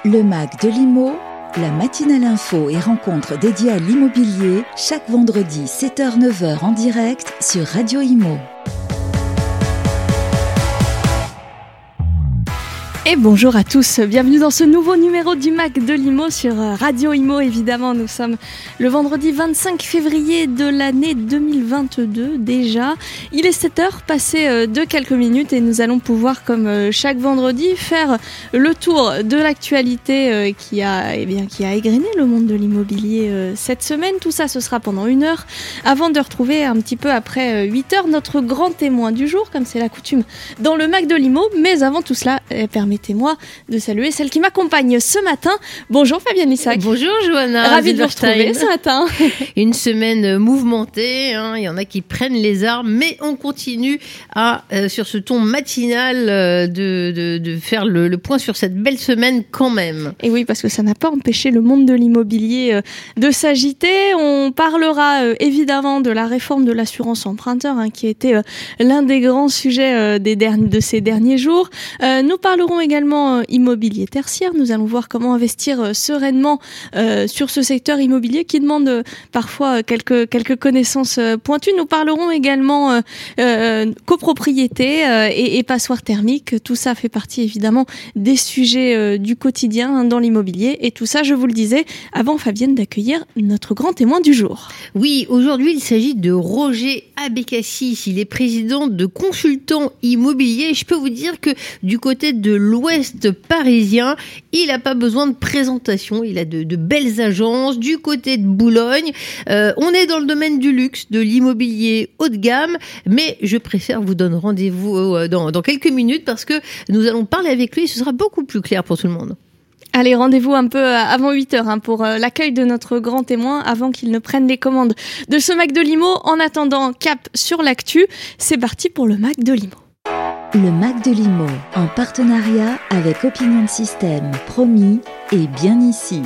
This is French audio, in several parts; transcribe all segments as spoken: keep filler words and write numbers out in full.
Le M A C de l'I M O, la matinale info et rencontre dédiée à l'immobilier, chaque vendredi sept heures neuf heures en direct sur Radio I M O. Et bonjour à tous, bienvenue dans ce nouveau numéro du M A C de l'I M O sur Radio I M O. Évidemment, nous sommes le vendredi vingt-cinq février de l'année deux mille vingt-deux déjà. Il est sept heures passé de quelques minutes et nous allons pouvoir, comme chaque vendredi, faire le tour de l'actualité qui a, eh bien, qui a égrené le monde de l'immobilier cette semaine. Tout ça, ce sera pendant une heure avant de retrouver un petit peu après huit heures notre grand témoin du jour, comme c'est la coutume dans le M A C de l'I M O. Mais avant tout cela, permettez Permettez-moi de saluer celle qui m'accompagne ce matin. Bonjour Fabienne Lissac. Bonjour Johanna. Ravie de vous retrouver ce matin. Une semaine mouvementée, hein. Il y en a qui prennent les armes, mais on continue à, euh, sur ce ton matinal euh, de, de, de faire le, le point sur cette belle semaine quand même. Et oui, parce que ça n'a pas empêché le monde de l'immobilier euh, de s'agiter. On parlera euh, évidemment de la réforme de l'assurance emprunteur, hein, qui a été euh, l'un des grands sujets euh, des derni- de ces derniers jours. Euh, nous parlerons également euh, immobilier tertiaire. Nous allons voir comment investir euh, sereinement euh, sur ce secteur immobilier qui demande euh, parfois euh, quelques quelques connaissances euh, pointues. Nous parlerons également euh, euh, copropriété euh, et, et passoires thermiques. Tout ça fait partie évidemment des sujets euh, du quotidien hein, dans l'immobilier. Et tout ça, je vous le disais, avant Fabienne d'accueillir notre grand témoin du jour. Oui, aujourd'hui il s'agit de Roger Abécassis. Il est président de Consultants Immobiliers. Je peux vous dire que du côté de l'ouest parisien, il n'a pas besoin de présentation, il a de, de belles agences du côté de Boulogne. Euh, on est dans le domaine du luxe, de l'immobilier haut de gamme, mais je préfère vous donner rendez-vous euh, dans, dans quelques minutes parce que nous allons parler avec lui et ce sera beaucoup plus clair pour tout le monde. Allez, rendez-vous un peu avant huit heures hein, pour euh, l'accueil de notre grand témoin avant qu'il ne prenne les commandes de ce M A C de l'I M O. En attendant, cap sur l'actu, c'est parti pour le M A C de l'I M O. Le M A C de l'I M O, en partenariat avec Opinion System, promis et bien ici.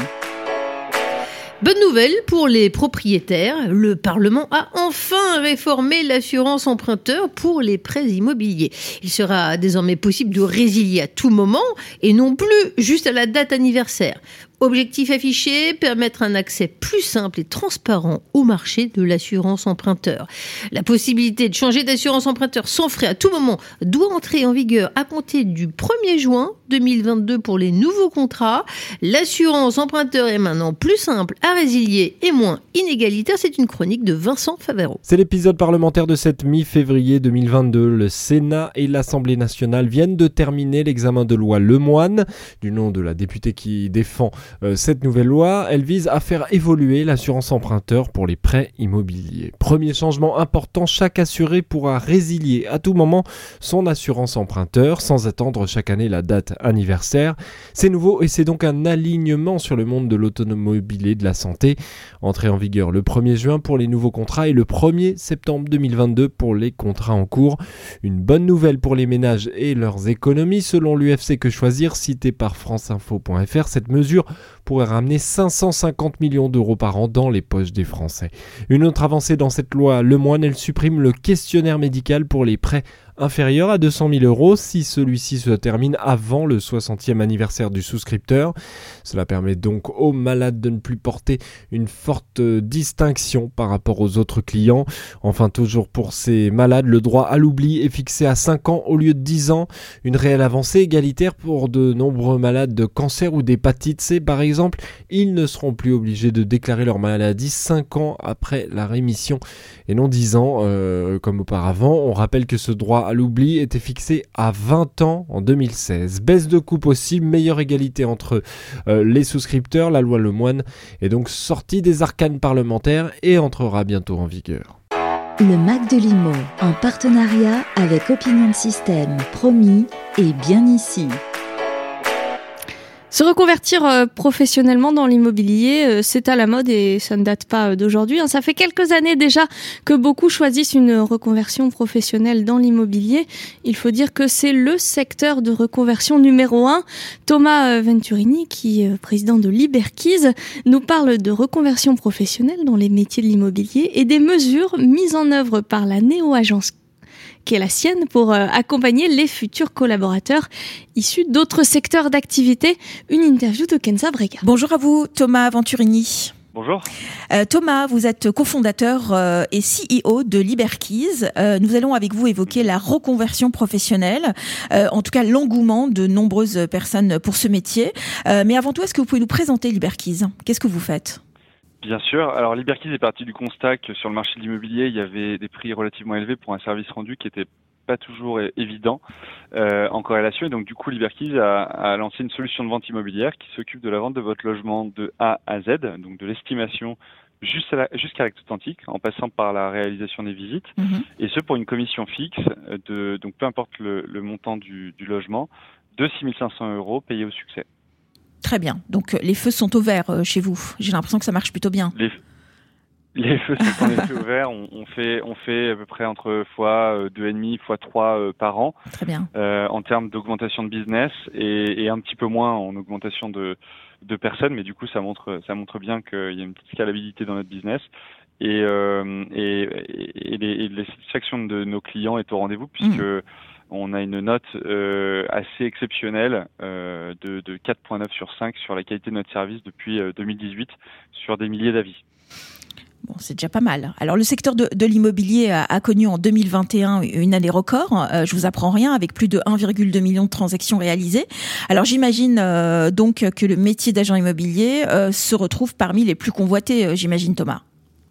Bonne nouvelle pour les propriétaires, le Parlement a enfin réformé l'assurance emprunteur pour les prêts immobiliers. Il sera désormais possible de résilier à tout moment et non plus juste à la date anniversaire. Objectif affiché, permettre un accès plus simple et transparent au marché de l'assurance emprunteur. La possibilité de changer d'assurance emprunteur sans frais à tout moment doit entrer en vigueur à compter du premier juin deux mille vingt-deux pour les nouveaux contrats. L'assurance emprunteur est maintenant plus simple à résilier et moins inégalitaire. C'est une chronique de Vincent Favero. C'est l'épisode parlementaire de cette mi-février deux mille vingt-deux. Le Sénat et l'Assemblée nationale viennent de terminer l'examen de loi Lemoine, du nom de la députée qui défend Euh, cette nouvelle loi. Elle vise à faire évoluer l'assurance emprunteur pour les prêts immobiliers. Premier changement important, chaque assuré pourra résilier à tout moment son assurance emprunteur sans attendre chaque année la date anniversaire. C'est nouveau et c'est donc un alignement sur le monde de l'automobile et de la santé. Entrée en vigueur le premier juin pour les nouveaux contrats et le premier septembre deux mille vingt-deux pour les contrats en cours. Une bonne nouvelle pour les ménages et leurs économies. Selon l'U F C Que Choisir, cité par franceinfo point f r, cette mesure pourrait ramener cinq cent cinquante millions d'euros par an dans les poches des Français. Une autre avancée dans cette loi Lemoine, elle supprime le questionnaire médical pour les prêts inférieurs à deux cent mille euros si celui-ci se termine avant le soixantième anniversaire du souscripteur. Cela permet donc aux malades de ne plus porter une forte distinction par rapport aux autres clients. Enfin, toujours pour ces malades, le droit à l'oubli est fixé à cinq ans au lieu de dix ans. Une réelle avancée égalitaire pour de nombreux malades de cancer ou d'hépatite C par exemple. Ils ne seront plus obligés de déclarer leur maladie cinq ans après la rémission et non dix ans euh, comme auparavant. On rappelle que ce droit à l'oubli était fixé à vingt ans en deux mille seize. Baisse de coût possible, meilleure égalité entre euh, les souscripteurs. La loi Lemoine est donc sortie des arcanes parlementaires et entrera bientôt en vigueur. Le M A C de l'I M O, en partenariat avec Opinion System, promis et bien ici. Se reconvertir euh, professionnellement dans l'immobilier, euh, c'est à la mode et ça ne date pas euh, d'aujourd'hui. Hein. Ça fait quelques années déjà que beaucoup choisissent une reconversion professionnelle dans l'immobilier. Il faut dire que c'est le secteur de reconversion numéro un. Thomas euh, Venturini, qui est euh, président de Liberkeys, nous parle de reconversion professionnelle dans les métiers de l'immobilier et des mesures mises en œuvre par la néo-agence qui est la sienne pour euh, accompagner les futurs collaborateurs issus d'autres secteurs d'activité. Une interview de Kenza Brega. Bonjour à vous, Thomas Venturini. Bonjour. Euh, Thomas, vous êtes cofondateur euh, et C E O de Liberkeys. Euh, nous allons avec vous évoquer la reconversion professionnelle, euh, en tout cas l'engouement de nombreuses personnes pour ce métier. Euh, mais avant tout, est-ce que vous pouvez nous présenter Liberkeys ? Qu'est-ce que vous faites ? Bien sûr. Alors Liberkeys est parti du constat que sur le marché de l'immobilier, il y avait des prix relativement élevés pour un service rendu qui était pas toujours évident euh, en corrélation, et donc du coup Liberkeys a, a lancé une solution de vente immobilière qui s'occupe de la vente de votre logement de A à Z, donc de l'estimation jusqu'à la, jusqu'à l'acte authentique, en passant par la réalisation des visites, mmh. et ce pour une commission fixe de, donc peu importe le, le montant du, du logement, de six mille cinq cents euros payés au succès. Très bien, donc les feux sont au vert euh, chez vous. J'ai l'impression que ça marche plutôt bien. Les... Les feux sont en effet ouverts. On, on fait, on fait à peu près entre fois deux et demi, fois trois euh, par an. Très bien. Euh, en termes d'augmentation de business et, et un petit peu moins en augmentation de, de personnes, mais du coup ça montre, ça montre bien qu'il y a une petite scalabilité dans notre business. Et, euh, et, et, et, les, et les satisfactions de nos clients est au rendez-vous puisque mmh. on a une note euh, assez exceptionnelle euh, de, de quatre virgule neuf sur cinq sur la qualité de notre service depuis euh, deux mille dix-huit sur des milliers d'avis. Bon, c'est déjà pas mal. Alors, le secteur de, de l'immobilier a, a connu en deux mille vingt et un une année record. Euh, je vous apprends rien, avec plus de un virgule deux million de transactions réalisées. Alors, j'imagine euh, donc que le métier d'agent immobilier euh, se retrouve parmi les plus convoités, euh, j'imagine, Thomas.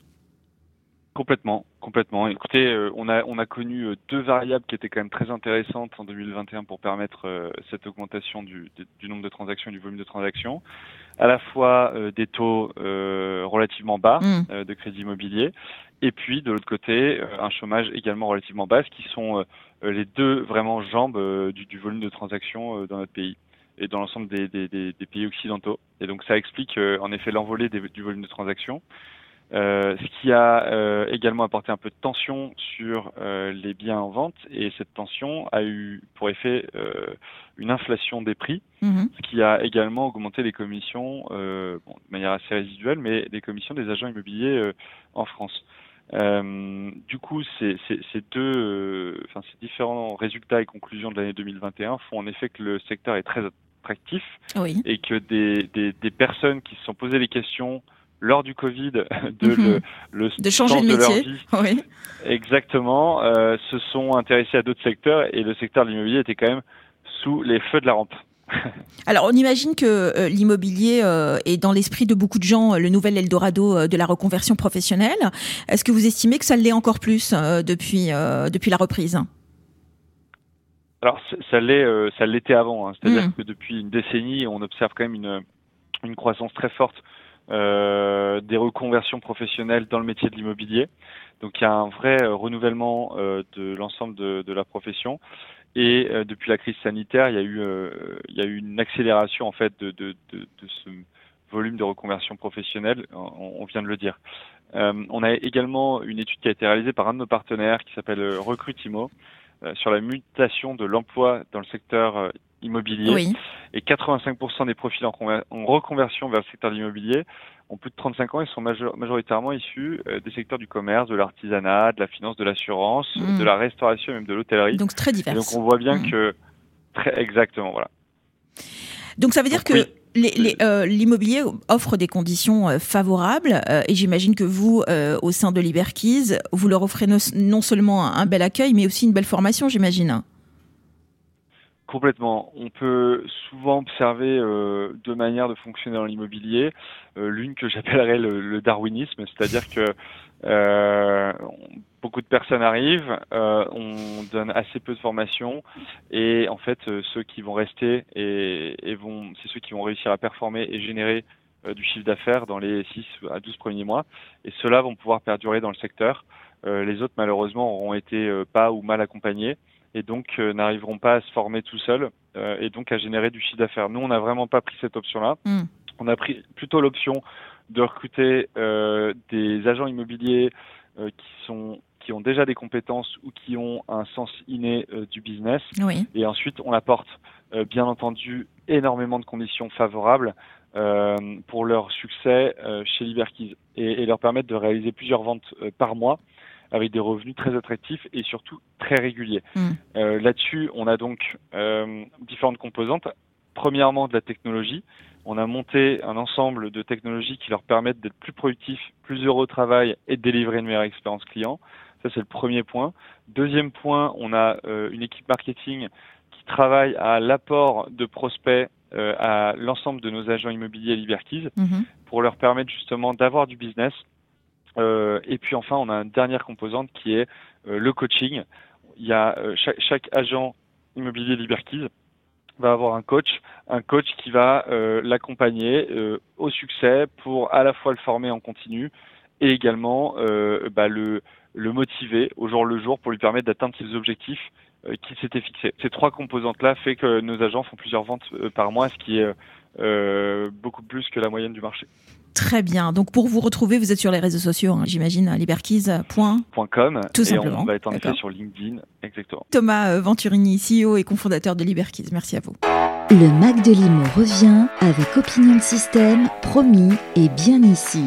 Complètement, complètement. Écoutez, euh, on a on a connu euh, deux variables qui étaient quand même très intéressantes en deux mille vingt et un pour permettre euh, cette augmentation du, du, du nombre de transactions, du volume de transactions. À la fois euh, des taux euh, relativement bas mmh. euh, de crédit immobilier, et puis de l'autre côté euh, un chômage également relativement bas, qui sont euh, les deux vraiment jambes euh, du, du volume de transactions euh, dans notre pays et dans l'ensemble des, des, des, des pays occidentaux. Et donc ça explique euh, en effet l'envolée des, du volume de transactions. Euh, ce qui a euh, également apporté un peu de tension sur euh, les biens en vente, et cette tension a eu pour effet euh, une inflation des prix, mmh. ce qui a également augmenté les commissions euh, bon, de manière assez résiduelle, mais les commissions des agents immobiliers euh, en France. Euh, du coup, ces, ces, ces deux, euh, enfin ces différents résultats et conclusions de l'année deux mille vingt et un font en effet que le secteur est très attractif, oui. et que des, des, des personnes qui se sont posées les questions lors du Covid, de, mmh. le, le de changer de, de métier, leur vie, oui. exactement, euh, se sont intéressés à d'autres secteurs, et le secteur de l'immobilier était quand même sous les feux de la rampe. Alors, on imagine que euh, l'immobilier euh, est dans l'esprit de beaucoup de gens euh, le nouvel Eldorado euh, de la reconversion professionnelle. Est-ce que vous estimez que ça l'est encore plus euh, depuis euh, depuis la reprise ? Alors, ça l'est, euh, ça l'était avant. Hein. C'est-à-dire mmh. que depuis une décennie, on observe quand même une une croissance très forte Euh, des reconversions professionnelles dans le métier de l'immobilier. Donc il y a un vrai euh, renouvellement euh, de l'ensemble de, de la profession, et euh, depuis la crise sanitaire, il y a eu euh, il y a eu une accélération en fait de de, de, de ce volume de reconversion professionnelle. On, on vient de le dire. Euh, on a également une étude qui a été réalisée par un de nos partenaires qui s'appelle Recrutimo euh, sur la mutation de l'emploi dans le secteur euh, immobilier, oui. et quatre-vingt-cinq pour cent des profils en, conver- en reconversion vers le secteur de l'immobilier ont plus de trente-cinq ans et sont major- majoritairement issus euh, des secteurs du commerce, de l'artisanat, de la finance, de l'assurance, mmh. de la restauration et même de l'hôtellerie. Donc très divers. Et donc on voit bien mmh. que très exactement voilà. Donc ça veut dire donc, que oui. les, les, euh, l'immobilier offre des conditions euh, favorables, euh, et j'imagine que vous, euh, au sein de Liberkeys, vous leur offrez no- non seulement un, un bel accueil, mais aussi une belle formation, j'imagine. Complètement. On peut souvent observer euh, deux manières de fonctionner dans l'immobilier. Euh, l'une que j'appellerais le, le darwinisme, c'est-à-dire que euh, beaucoup de personnes arrivent, euh, on donne assez peu de formation, et en fait euh, ceux qui vont rester et, et vont, c'est ceux qui vont réussir à performer et générer euh, du chiffre d'affaires dans les six à douze premiers mois, et ceux-là vont pouvoir perdurer dans le secteur. Euh, les autres malheureusement auront été euh, pas ou mal accompagnés, et donc euh, n'arriveront pas à se former tout seuls, euh, et donc à générer du chiffre d'affaires. Nous, on n'a vraiment pas pris cette option-là. Mmh. On a pris plutôt l'option de recruter euh, des agents immobiliers euh, qui sont qui ont déjà des compétences ou qui ont un sens inné euh, du business. Oui. Et ensuite, on apporte euh, bien entendu énormément de conditions favorables euh, pour leur succès euh, chez Liberkeys, et, et leur permettre de réaliser plusieurs ventes euh, par mois. avec des revenus très attractifs et surtout très réguliers. Mmh. Euh, là-dessus, on a donc euh, différentes composantes. Premièrement, de la technologie. On a monté un ensemble de technologies qui leur permettent d'être plus productifs, plus heureux au travail et de délivrer une meilleure expérience client. Ça, c'est le premier point. Deuxième point, on a euh, une équipe marketing qui travaille à l'apport de prospects euh, à l'ensemble de nos agents immobiliers Liberkeys mmh. pour leur permettre justement d'avoir du business. Euh, et puis enfin, on a une dernière composante qui est euh, le coaching. Il y a euh, chaque, chaque agent immobilier Liberkeys va avoir un coach, un coach qui va euh, l'accompagner euh, au succès pour à la fois le former en continu et également euh, bah, le, le motiver au jour le jour pour lui permettre d'atteindre ses objectifs euh, qu'il s'était fixés. Ces trois composantes-là fait que nos agents font plusieurs ventes euh, par mois, ce qui est euh, beaucoup plus que la moyenne du marché. Très bien. Donc pour vous retrouver, vous êtes sur les réseaux sociaux, hein, j'imagine, liberkeys point com. Tout et simplement. On va être en effet sur LinkedIn, exactement. Thomas Venturini, C E O et cofondateur de Liberkeys. Merci à vous. Le Mac de l'Imo revient avec Opinion System, promis et bien ici.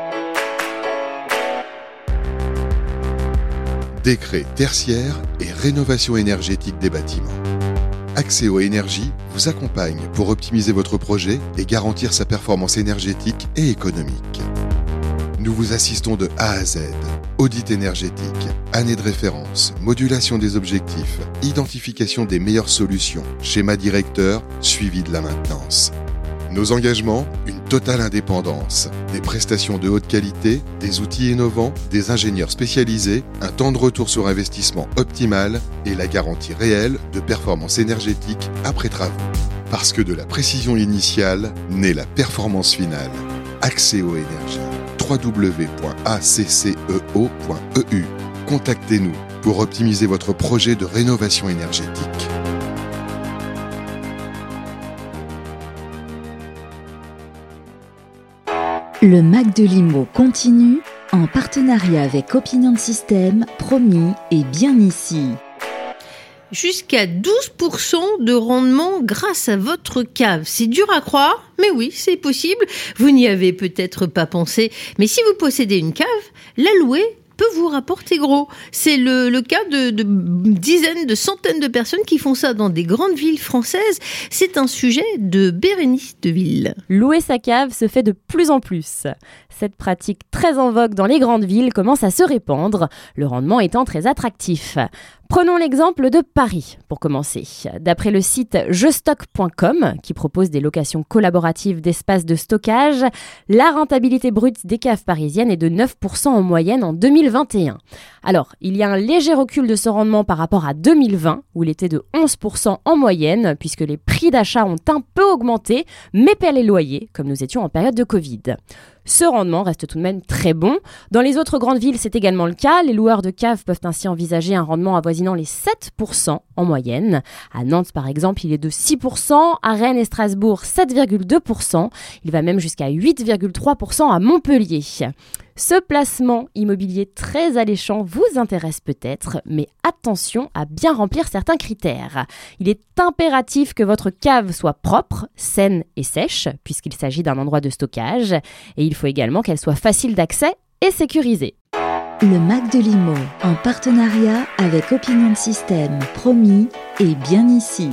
Décret tertiaire et rénovation énergétique des bâtiments. Axéo Énergie vous accompagne pour optimiser votre projet et garantir sa performance énergétique et économique. Nous vous assistons de A à Z. Audit énergétique, année de référence, modulation des objectifs, identification des meilleures solutions, schéma directeur, suivi de la maintenance. Nos engagements, une totale indépendance, des prestations de haute qualité, des outils innovants, des ingénieurs spécialisés, un temps de retour sur investissement optimal et la garantie réelle de performance énergétique après travaux. Parce que de la précision initiale naît la performance finale. Axéo Énergie. w w w point a c c e o point e u. Contactez-nous pour optimiser votre projet de rénovation énergétique. Le Mac de l'Imo continue en partenariat avec Opinion System, promis et bien ici. Jusqu'à douze pour cent de rendement grâce à votre cave. C'est dur à croire, mais oui, c'est possible. Vous n'y avez peut-être pas pensé, mais si vous possédez une cave, la louer peut vous rapporter gros. C'est le, le cas de, de dizaines, de centaines de personnes qui font ça dans des grandes villes françaises. C'est un sujet de Bérénice Deville. Louer sa cave se fait de plus en plus. Cette pratique très en vogue dans les grandes villes commence à se répandre, le rendement étant très attractif. Prenons l'exemple de Paris, pour commencer. D'après le site je stocke point com, qui propose des locations collaboratives d'espaces de stockage, la rentabilité brute des caves parisiennes est de neuf pour cent en moyenne en deux mille vingt et un. Alors, il y a un léger recul de ce rendement par rapport à deux mille vingt, où il était de onze pour cent en moyenne, puisque les prix d'achat ont un peu augmenté, mais pas les loyers, comme nous étions en période de Covid. Ce rendement reste tout de même très bon. Dans les autres grandes villes, c'est également le cas. Les loueurs de caves peuvent ainsi envisager un rendement avoisinant les sept pour cent en moyenne. À Nantes, par exemple, il est de six pour cent. À Rennes et Strasbourg, sept virgule deux pour cent. Il va même jusqu'à huit virgule trois pour cent à Montpellier. Ce placement immobilier très alléchant vous intéresse peut-être, mais attention à bien remplir certains critères. Il est impératif que votre cave soit propre, saine et sèche, puisqu'il s'agit d'un endroit de stockage, et il faut également qu'elle soit facile d'accès et sécurisée. Le Mac de l'Imo, en partenariat avec Opinion System, promis et bien ici.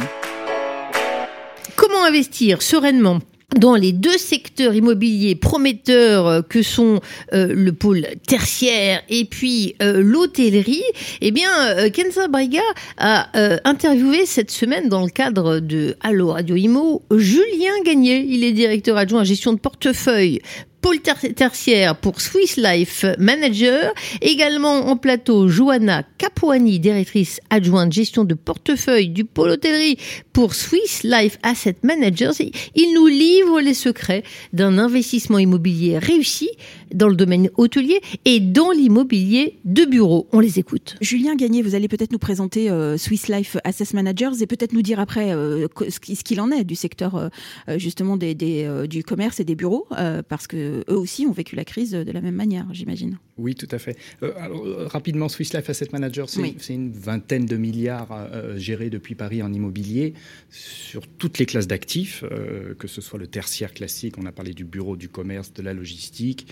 Comment investir sereinement dans les deux secteurs immobiliers prometteurs que sont euh, le pôle tertiaire et puis euh, l'hôtellerie, eh bien, euh, Kenza Brega a euh, interviewé cette semaine dans le cadre de Allo Radio Imo Julien Gagné. Il est directeur adjoint à gestion de portefeuille pôle ter- tertiaire pour Swiss Life Manager. Également en plateau, Johanna Capuani, directrice adjointe gestion de portefeuille du pôle hôtellerie pour Swiss Life Asset Managers. Il nous livre les secrets d'un investissement immobilier réussi dans le domaine hôtelier et dans l'immobilier de bureau. On les écoute. Julien Gagné, vous allez peut-être nous présenter euh, Swiss Life Asset Managers et peut-être nous dire après euh, ce qu'il en est du secteur euh, justement des, des, euh, du commerce et des bureaux, euh, parce que eux aussi ont vécu la crise de la même manière, j'imagine. Oui, tout à fait. Euh, alors, euh, rapidement, Swiss Life Asset Manager, c'est, oui. c'est une vingtaine de milliards euh, gérés depuis Paris en immobilier sur toutes les classes d'actifs, euh, que ce soit le tertiaire classique, on a parlé du bureau, du commerce, de la logistique,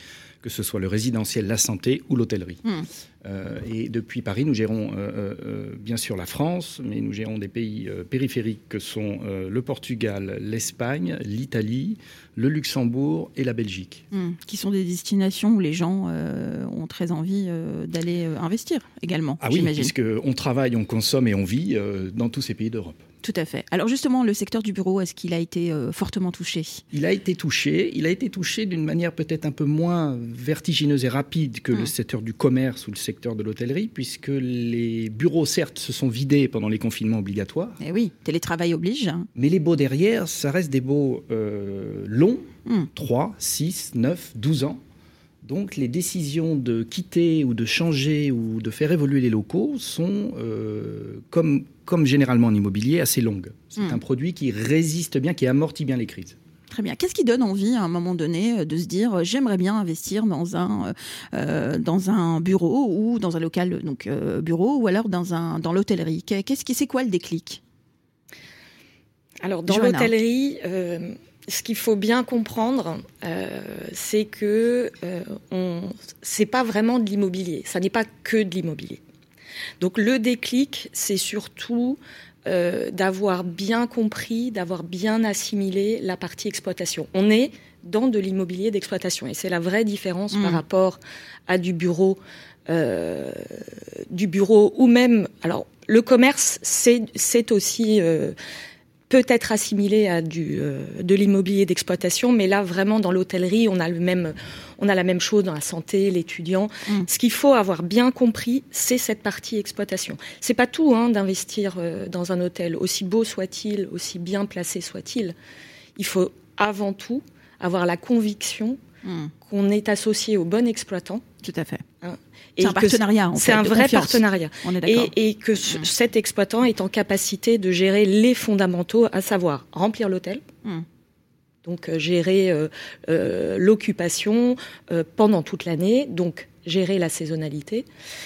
que ce soit le résidentiel, la santé ou l'hôtellerie. Mmh. Euh, et depuis Paris, nous gérons euh, euh, bien sûr la France, mais nous gérons des pays euh, périphériques que sont euh, le Portugal, l'Espagne, l'Italie, le Luxembourg et la Belgique. Mmh. Qui sont des destinations où les gens euh, ont très envie euh, d'aller euh, investir également, Ah oui, j'imagine. puisqu'on travaille, on consomme et on vit euh, dans tous ces pays d'Europe. Tout à fait. Alors justement, le secteur du bureau, est-ce qu'il a été euh, fortement touché ? Il a été touché. Il a été touché d'une manière peut-être un peu moins vertigineuse et rapide que mmh. le secteur du commerce ou le secteur de l'hôtellerie, puisque les bureaux, certes, se sont vidés pendant les confinements obligatoires. Eh oui, télétravail oblige. Mais les baux derrière, ça reste des baux euh, longs, mmh. trois, six, neuf, douze ans. Donc les décisions de quitter ou de changer ou de faire évoluer les locaux sont, euh, comme, comme généralement en immobilier, assez longues. C'est mmh. un produit qui résiste bien, qui amortit bien les crises. Très bien. Qu'est-ce qui donne envie à un moment donné de se dire j'aimerais bien investir dans un, euh, dans un bureau ou dans un local donc, euh, bureau ou alors dans, un, dans l'hôtellerie ? Qu'est-ce qui, c'est quoi le déclic ? Alors dans Johanna. l'hôtellerie... Euh... Ce qu'il faut bien comprendre, euh, c'est que euh, on, c'est pas vraiment de l'immobilier. Ça n'est pas que de l'immobilier. Donc le déclic, c'est surtout euh, d'avoir bien compris, d'avoir bien assimilé la partie exploitation. On est dans de l'immobilier d'exploitation et c'est la vraie différence mmh. par rapport à du bureau, euh, du bureau ou même. Alors le commerce, c'est c'est aussi euh, peut être assimilé à du, euh, de l'immobilier d'exploitation, mais là, vraiment, dans l'hôtellerie, on a, le même, on a la même chose dans la santé, l'étudiant. Mmh. Ce qu'il faut avoir bien compris, c'est cette partie exploitation. C'est pas tout hein, d'investir euh, dans un hôtel, aussi beau soit-il, aussi bien placé soit-il. Il faut avant tout avoir la conviction mmh. qu'on est associé au bon exploitant. Tout à fait. Hein, c'est un partenariat, en fait. C'est un vrai confiance. partenariat. On est d'accord. Et, et que ce, mmh. cet exploitant est en capacité de gérer les fondamentaux, à savoir remplir l'hôtel, mmh. donc euh, gérer euh, euh, l'occupation euh, pendant toute l'année, donc gérer la saisonnalité,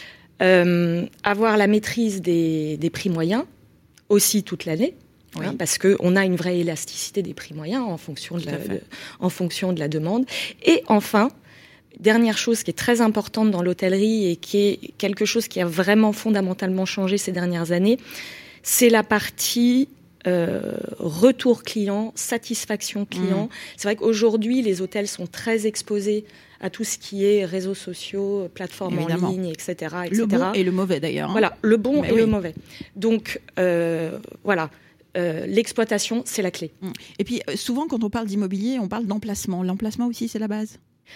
euh, avoir la maîtrise des, des prix moyens, aussi toute l'année, oui. hein, parce qu'on a une vraie élasticité des prix moyens en fonction de, la, de, en fonction de la demande. Et enfin, dernière chose qui est très importante dans l'hôtellerie et qui est quelque chose qui a vraiment fondamentalement changé ces dernières années, c'est la partie euh, retour client, satisfaction client. Mmh. C'est vrai qu'aujourd'hui, les hôtels sont très exposés à tout ce qui est réseaux sociaux, plateformes Évidemment. en ligne, et cetera, et cetera. Le bon et le mauvais d'ailleurs. Hein. Voilà, le bon Mais et oui. le mauvais. Donc, euh, voilà. Euh, l'exploitation, c'est la clé. Et puis, souvent, quand on parle d'immobilier, on parle d'emplacement. L'emplacement aussi, c'est la base.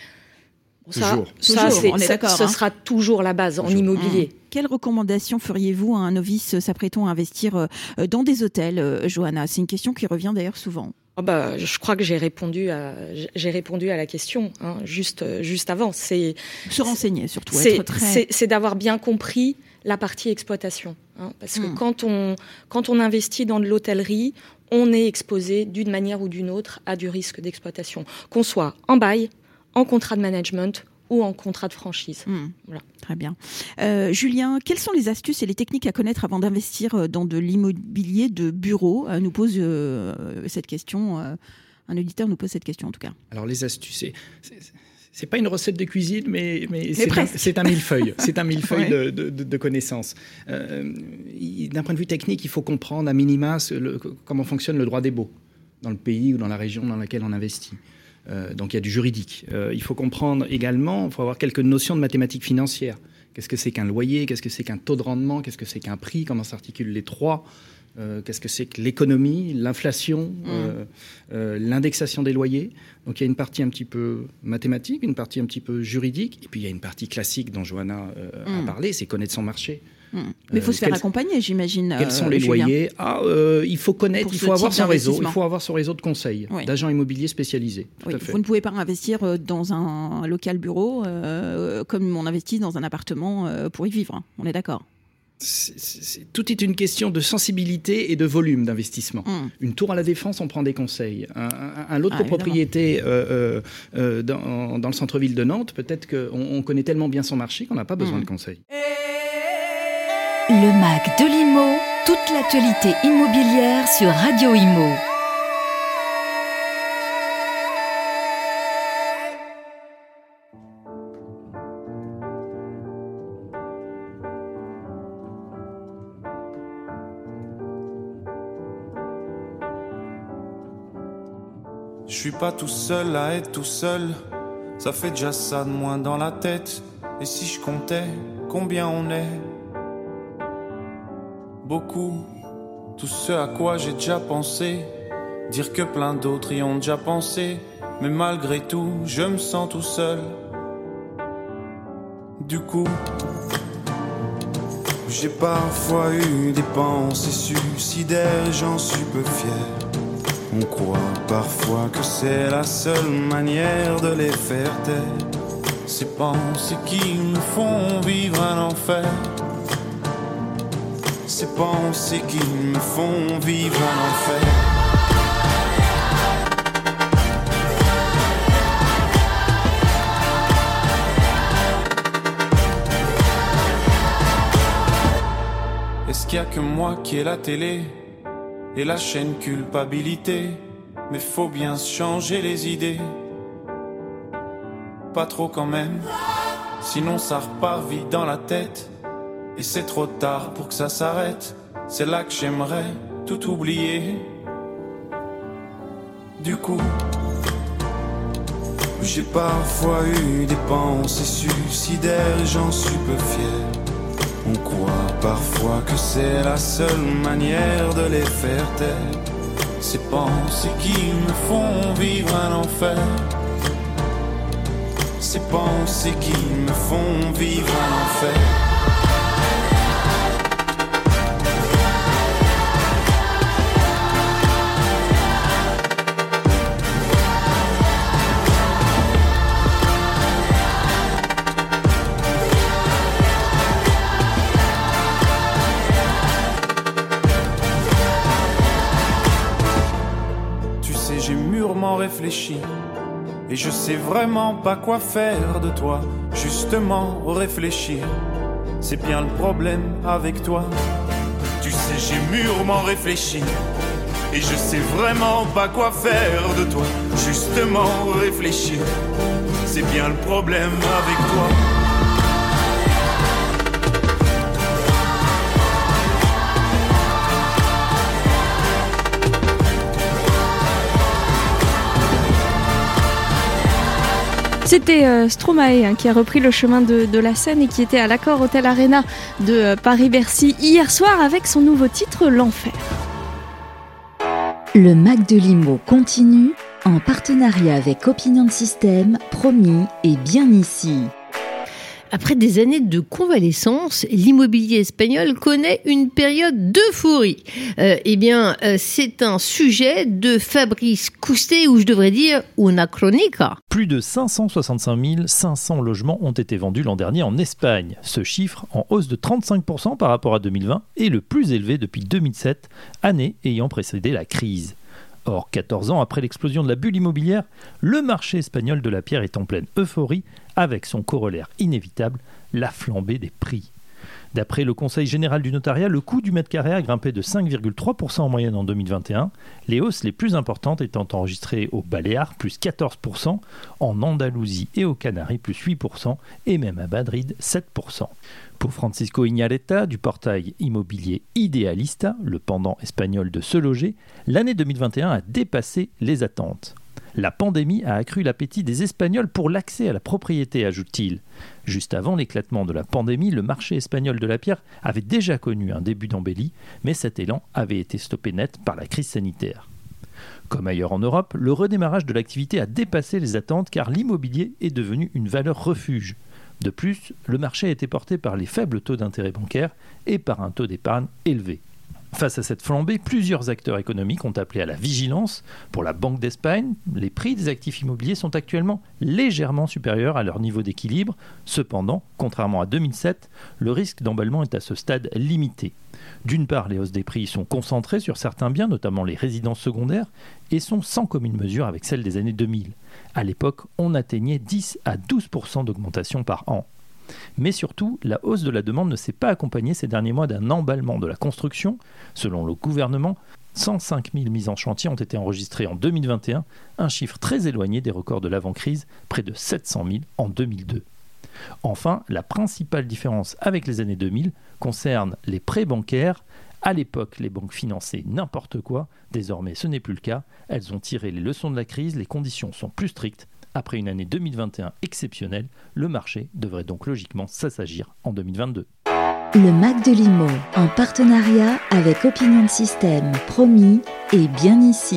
Ça, toujours. ça, toujours, c'est, on est ça, d'accord. Ce hein. sera toujours la base toujours. en immobilier. Mmh. Quelles recommandations feriez-vous à un novice s'apprêtant à investir dans des hôtels, Johanna ? C'est une question qui revient d'ailleurs souvent. Oh bah, je crois que j'ai répondu à, j'ai répondu à la question hein, juste, juste avant. C'est se renseigner surtout. C'est, être très... c'est, c'est d'avoir bien compris la partie exploitation. Hein, parce que mmh. quand on, quand on investit dans de l'hôtellerie, on est exposé d'une manière ou d'une autre à du risque d'exploitation. Qu'on soit en bail, en contrat de management ou en contrat de franchise. Mmh. Voilà. Très bien. Euh, Julien, quelles sont les astuces et les techniques à connaître avant d'investir dans de l'immobilier de bureau ? euh, Nous pose euh, cette question, euh, un auditeur nous pose cette question en tout cas. Alors les astuces, c'est... c'est... C'est pas une recette de cuisine, mais, mais, mais c'est, un, c'est un millefeuille. C'est un millefeuille ouais. de, de, de connaissances. Euh, d'un point de vue technique, il faut comprendre à minima ce, le, comment fonctionne le droit des baux dans le pays ou dans la région dans laquelle on investit. Euh, donc il y a du juridique. Euh, il faut comprendre également, il faut avoir quelques notions de mathématiques financières. Qu'est-ce que c'est qu'un loyer ? Qu'est-ce que c'est qu'un taux de rendement ? Qu'est-ce que c'est qu'un prix ? Comment s'articulent les trois ? Euh, qu'est-ce que c'est que l'économie, l'inflation, mmh. euh, euh, l'indexation des loyers. Donc il y a une partie un petit peu mathématique, une partie un petit peu juridique, et puis il y a une partie classique dont Johanna euh, mmh. a parlé, c'est connaître son marché. Mmh. Mais il faut euh, se faire accompagner, j'imagine. Quels sont les Julien. loyers ah, euh, Il faut connaître, Pour il faut avoir son réseau, il faut avoir son réseau de conseils, oui. d'agents immobiliers spécialisés. Tout oui, à fait. Vous ne pouvez pas investir dans un local bureau euh, comme on investit dans un appartement euh, pour y vivre. Hein. On est d'accord. C'est, c'est, tout est une question de sensibilité et de volume d'investissement. Mmh. Une tour à la Défense, on prend des conseils. Un, un, un lot de ah, copropriété euh, euh, dans, dans le centre-ville de Nantes, peut-être qu'on on connaît tellement bien son marché qu'on n'a pas besoin mmh. de conseils. Le M A C de l'Imo, toute l'actualité immobilière sur Radio Imo. Je suis pas tout seul à être tout seul, ça fait déjà ça de moins dans la tête. Et si je comptais combien on est? Beaucoup, tout ce à quoi j'ai déjà pensé, dire que plein d'autres y ont déjà pensé. Mais malgré tout, je me sens tout seul. Du coup, j'ai parfois eu des pensées suicidaires, j'en suis peu fier. On croit parfois que c'est la seule manière de les faire taire. Ces pensées qui me font vivre un enfer. Ces pensées qui me font vivre un enfer. Est-ce qu'il y a que moi qui ai la télé et la chaîne culpabilité? Mais faut bien se changer les idées. Pas trop quand même, sinon ça repart vite dans la tête. Et c'est trop tard pour que ça s'arrête. C'est là que j'aimerais tout oublier. Du coup, j'ai parfois eu des pensées suicidaires et j'en suis peu fier. On croit parfois que c'est la seule manière de les faire taire. Ces pensées qui me font vivre un enfer. Ces pensées qui me font vivre un enfer. Réfléchi, et je sais vraiment pas quoi faire de toi. Justement réfléchir, c'est bien le problème avec toi. Tu sais j'ai mûrement réfléchi, et je sais vraiment pas quoi faire de toi. Justement réfléchir, c'est bien le problème avec toi. C'était euh, Stromae hein, qui a repris le chemin de, de la scène et qui était à l'Accor Hotel Arena de euh, Paris-Bercy hier soir avec son nouveau titre L'Enfer. Le Mac de Limo continue en partenariat avec Opinion System, promis et bien ici. Après des années de convalescence, l'immobilier espagnol connaît une période d'euphorie. Euh, eh bien, euh, c'est un sujet de Fabrice Coustet, ou je devrais dire una crónica. Plus de cinq cent soixante-cinq mille cinq cents logements ont été vendus l'an dernier en Espagne. Ce chiffre, en hausse de trente-cinq pour cent par rapport à deux mille vingt, est le plus élevé depuis deux mille sept, année ayant précédé la crise. Or, quatorze ans après l'explosion de la bulle immobilière, le marché espagnol de la pierre est en pleine euphorie, avec son corollaire inévitable, la flambée des prix. D'après le Conseil général du notariat, le coût du mètre carré a grimpé de cinq virgule trois pour cent en moyenne en deux mille vingt et un, les hausses les plus importantes étant enregistrées aux Baléares, plus quatorze pour cent, en Andalousie et aux Canaries, plus huit pour cent, et même à Madrid, sept pour cent. Pour Francisco Iñárritu du portail immobilier Idealista, le pendant espagnol de Se Loger, l'année deux mille vingt et un a dépassé les attentes. La pandémie a accru l'appétit des Espagnols pour l'accès à la propriété, ajoute-t-il. Juste avant l'éclatement de la pandémie, le marché espagnol de la pierre avait déjà connu un début d'embellie, mais cet élan avait été stoppé net par la crise sanitaire. Comme ailleurs en Europe, le redémarrage de l'activité a dépassé les attentes car l'immobilier est devenu une valeur refuge. De plus, le marché a été porté par les faibles taux d'intérêt bancaire et par un taux d'épargne élevé. Face à cette flambée, plusieurs acteurs économiques ont appelé à la vigilance. Pour la Banque d'Espagne, les prix des actifs immobiliers sont actuellement légèrement supérieurs à leur niveau d'équilibre. Cependant, contrairement à deux mille sept, le risque d'emballement est à ce stade limité. D'une part, les hausses des prix sont concentrées sur certains biens, notamment les résidences secondaires, et sont sans commune mesure avec celles des années deux mille. À l'époque, on atteignait dix à douze pour cent d'augmentation par an. Mais surtout, la hausse de la demande ne s'est pas accompagnée ces derniers mois d'un emballement de la construction. Selon le gouvernement, cent cinq mille mises en chantier ont été enregistrées en deux mille vingt et un, un chiffre très éloigné des records de l'avant-crise, près de sept cent mille en deux mille deux. Enfin, la principale différence avec les années deux mille concerne les prêts bancaires. À l'époque, les banques finançaient n'importe quoi. Désormais, ce n'est plus le cas. Elles ont tiré les leçons de la crise. Les conditions sont plus strictes. Après une année deux mille vingt et un exceptionnelle, le marché devrait donc logiquement s'assagir en deux mille vingt-deux. Le Mac de l'I M O, en partenariat avec Opinion System, promis et bien ici.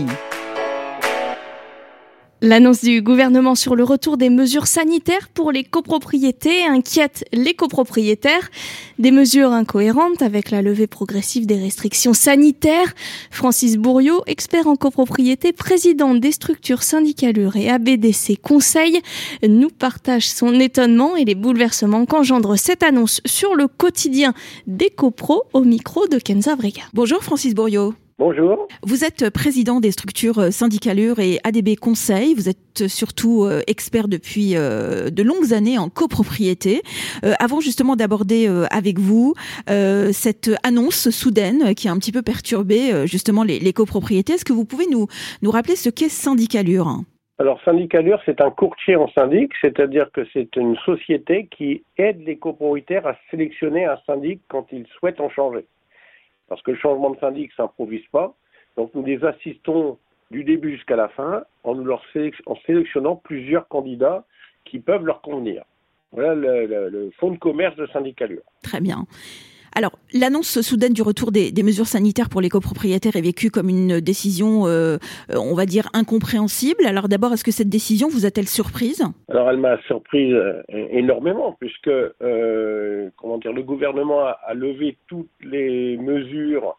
L'annonce du gouvernement sur le retour des mesures sanitaires pour les copropriétés inquiète les copropriétaires. Des mesures incohérentes avec la levée progressive des restrictions sanitaires. Francis Bourriaud, expert en copropriété, président des structures Syndicalure et A B D C Conseil, nous partage son étonnement et les bouleversements qu'engendre cette annonce sur le quotidien des copros au micro de Kenza Brega. Bonjour Francis Bourriaud. Bonjour. Vous êtes président des structures Syndicalure et A D B Conseil. Vous êtes surtout euh, expert depuis euh, de longues années en copropriété. Euh, avant justement d'aborder euh, avec vous euh, cette annonce soudaine qui a un petit peu perturbé euh, justement les, les copropriétés, est-ce que vous pouvez nous, nous rappeler ce qu'est Syndicalure ? Alors Syndicalure, c'est un courtier en syndic, c'est-à-dire que c'est une société qui aide les copropriétaires à sélectionner un syndic quand ils souhaitent en changer. Parce que le changement de syndic ne s'improvise pas. Donc nous les assistons du début jusqu'à la fin en, nous leur sélec- en sélectionnant plusieurs candidats qui peuvent leur convenir. Voilà le, le, le fonds de commerce de Syndicalure. Très bien. Alors, l'annonce soudaine du retour des, des mesures sanitaires pour les copropriétaires est vécue comme une décision, euh, on va dire, incompréhensible. Alors d'abord, est-ce que cette décision vous a-t-elle surprise ? Alors elle m'a surprise euh, énormément puisque euh, comment dire, le gouvernement a, a levé toutes les mesures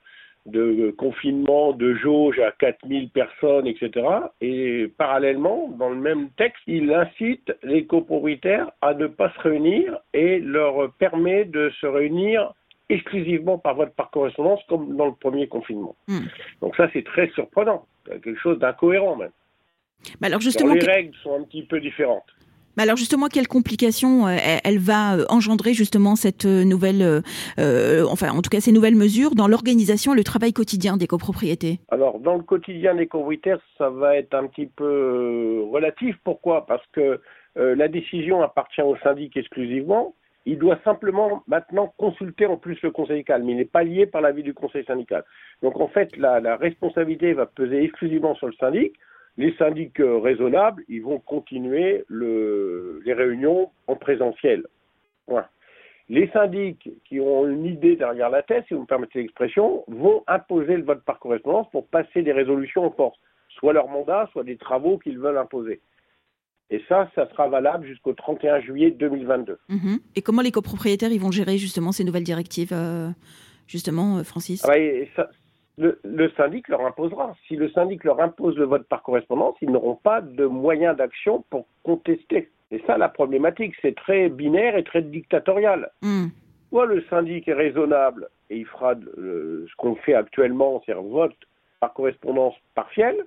de confinement, de jauge à quatre mille personnes, et cetera. Et parallèlement, dans le même texte, il incite les copropriétaires à ne pas se réunir et leur permet de se réunir exclusivement par vote par correspondance, comme dans le premier confinement. Mmh. Donc ça, c'est très surprenant. C'est quelque chose d'incohérent, même. Bah alors justement, alors, les que... règles sont un petit peu différentes. Bah alors justement, quelles complications euh, elle va engendrer justement cette nouvelle, euh, enfin en tout cas ces nouvelles mesures dans l'organisation et le travail quotidien des copropriétés ? Alors dans le quotidien des copropriétaires, ça va être un petit peu euh, relatif. Pourquoi ? Parce que euh, la décision appartient au syndic exclusivement. Il doit simplement maintenant consulter en plus le conseil syndical, mais il n'est pas lié par l'avis du conseil syndical. Donc en fait, la, la responsabilité va peser exclusivement sur le syndic. Les syndics euh, raisonnables, ils vont continuer le, les réunions en présentiel. Voilà. Les syndics qui ont une idée derrière la tête, si vous me permettez l'expression, vont imposer le vote par correspondance pour passer des résolutions en force, soit leur mandat, soit des travaux qu'ils veulent imposer. Et ça, ça sera valable jusqu'au trente et un juillet deux mille vingt-deux. Mmh. Et comment les copropriétaires ils vont gérer justement ces nouvelles directives, euh, justement, Francis ? ah bah, ça, le, le syndic leur imposera. Si le syndic leur impose le vote par correspondance, ils n'auront pas de moyens d'action pour contester. Et ça, la problématique, c'est très binaire et très dictatorial. Mmh. Soit le syndic est raisonnable et il fera euh, ce qu'on fait actuellement, c'est-à-dire vote par correspondance partielle,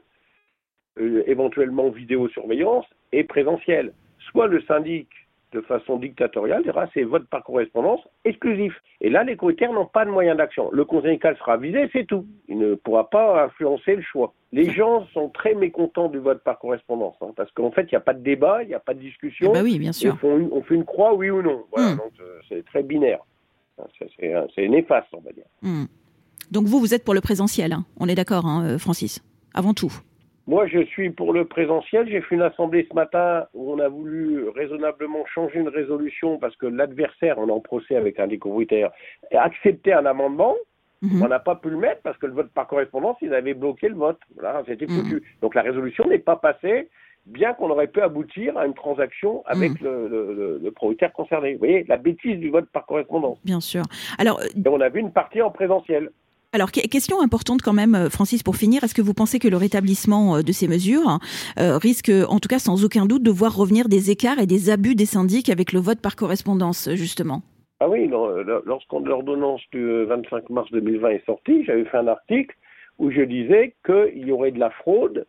euh, éventuellement vidéosurveillance et présentiel. Soit le syndic, de façon dictatoriale, dira c'est vote par correspondance exclusif. Et là, les copropriétaires n'ont pas de moyens d'action. Le conseil syndical sera visé, c'est tout. Il ne pourra pas influencer le choix. Les gens sont très mécontents du vote par correspondance, hein, parce qu'en fait, il n'y a pas de débat, il n'y a pas de discussion. Eh ben oui, bien sûr. On fait, une, on fait une croix, oui ou non. Voilà, mmh. Donc euh, c'est très binaire. C'est, c'est, c'est néfaste, on va dire. Mmh. Donc vous, vous êtes pour le présentiel, hein. On est d'accord, hein, Francis, avant tout. Moi, je suis pour le présentiel. J'ai fait une assemblée ce matin où on a voulu raisonnablement changer une résolution parce que l'adversaire, on est en procès avec un des copropriétaires, a accepté un amendement. Mmh. On n'a pas pu le mettre parce que le vote par correspondance, ils avaient bloqué le vote. Voilà, c'était foutu. Mmh. Donc la résolution n'est pas passée, bien qu'on aurait pu aboutir à une transaction avec mmh. le, le, le, le propriétaire concerné. Vous voyez, la bêtise du vote par correspondance. Bien sûr. Alors, et on a vu une partie en présentiel. Alors, question importante quand même, Francis, pour finir. Est-ce que vous pensez que le rétablissement de ces mesures euh, risque, en tout cas sans aucun doute, de voir revenir des écarts et des abus des syndics avec le vote par correspondance, justement ? Ah oui, non, lorsqu'on l'ordonnance du vingt-cinq mars deux mille vingt est sortie, j'avais fait un article où je disais qu'il y aurait de la fraude,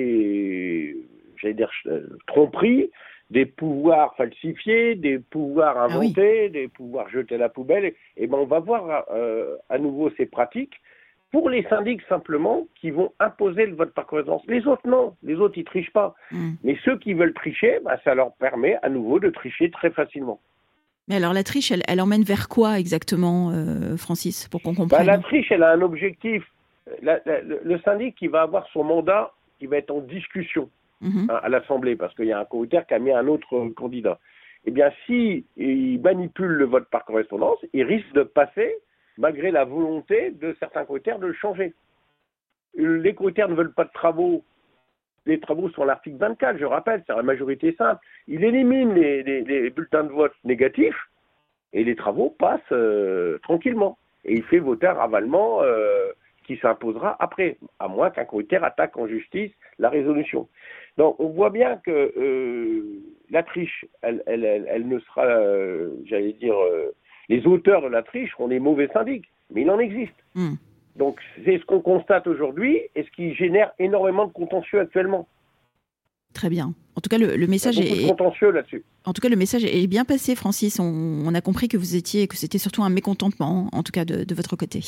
des, j'allais dire, tromperies, des pouvoirs falsifiés, des pouvoirs inventés, ah oui. des pouvoirs jetés à la poubelle. Et, et ben on va voir euh, à nouveau ces pratiques pour les syndics simplement qui vont imposer le vote par correspondance. Les autres non, les autres ils trichent pas. Mmh. Mais ceux qui veulent tricher, ben, ça leur permet à nouveau de tricher très facilement. Mais alors la triche, elle, elle emmène vers quoi exactement, euh, Francis, pour qu'on comprenne? Bah, la triche, elle a un objectif. La, la, le, le syndic qui va avoir son mandat, qui va être en discussion mmh. hein, à l'Assemblée, parce qu'il y a un cohérent qui a mis un autre euh, candidat. Eh bien, si il manipule le vote par correspondance, il risque de passer, malgré la volonté de certains cohérents de le changer. Les cohérents ne veulent pas de travaux. Les travaux sont à l'article vingt-quatre, je rappelle, c'est la majorité simple. Il élimine les, les, les bulletins de vote négatifs et les travaux passent euh, tranquillement. Et il fait voter un ravalement euh, qui s'imposera après, à moins qu'un cohérent attaque en justice la résolution. Donc on voit bien que euh, la triche, elle, elle, elle, elle ne sera, euh, j'allais dire, euh, les auteurs de la triche seront des mauvais syndics, mais il en existe. Mm. Donc c'est ce qu'on constate aujourd'hui et ce qui génère énormément de contentieux actuellement. Très bien. En tout cas, le, le message Il y a beaucoup est de contentieux là-dessus. En tout cas, le message est bien passé, Francis. On, on a compris que vous étiez, que c'était surtout un mécontentement, en tout cas de, de votre côté.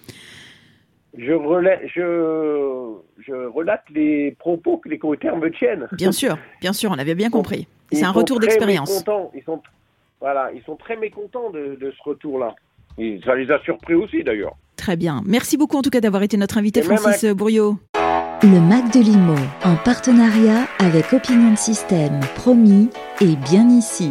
Je, relais, je, je relate les propos que les cohérents me tiennent. Bien sûr, bien sûr, on avait bien compris. Ils C'est un retour d'expérience. Ils sont, voilà, ils sont très mécontents de, de ce retour-là. Et ça les a surpris aussi, d'ailleurs. Très bien. Merci beaucoup, en tout cas, d'avoir été notre invité, Et Francis avec... Bourriaud. Le Mac de Limo, en partenariat avec Opinion System, promis et bien ici.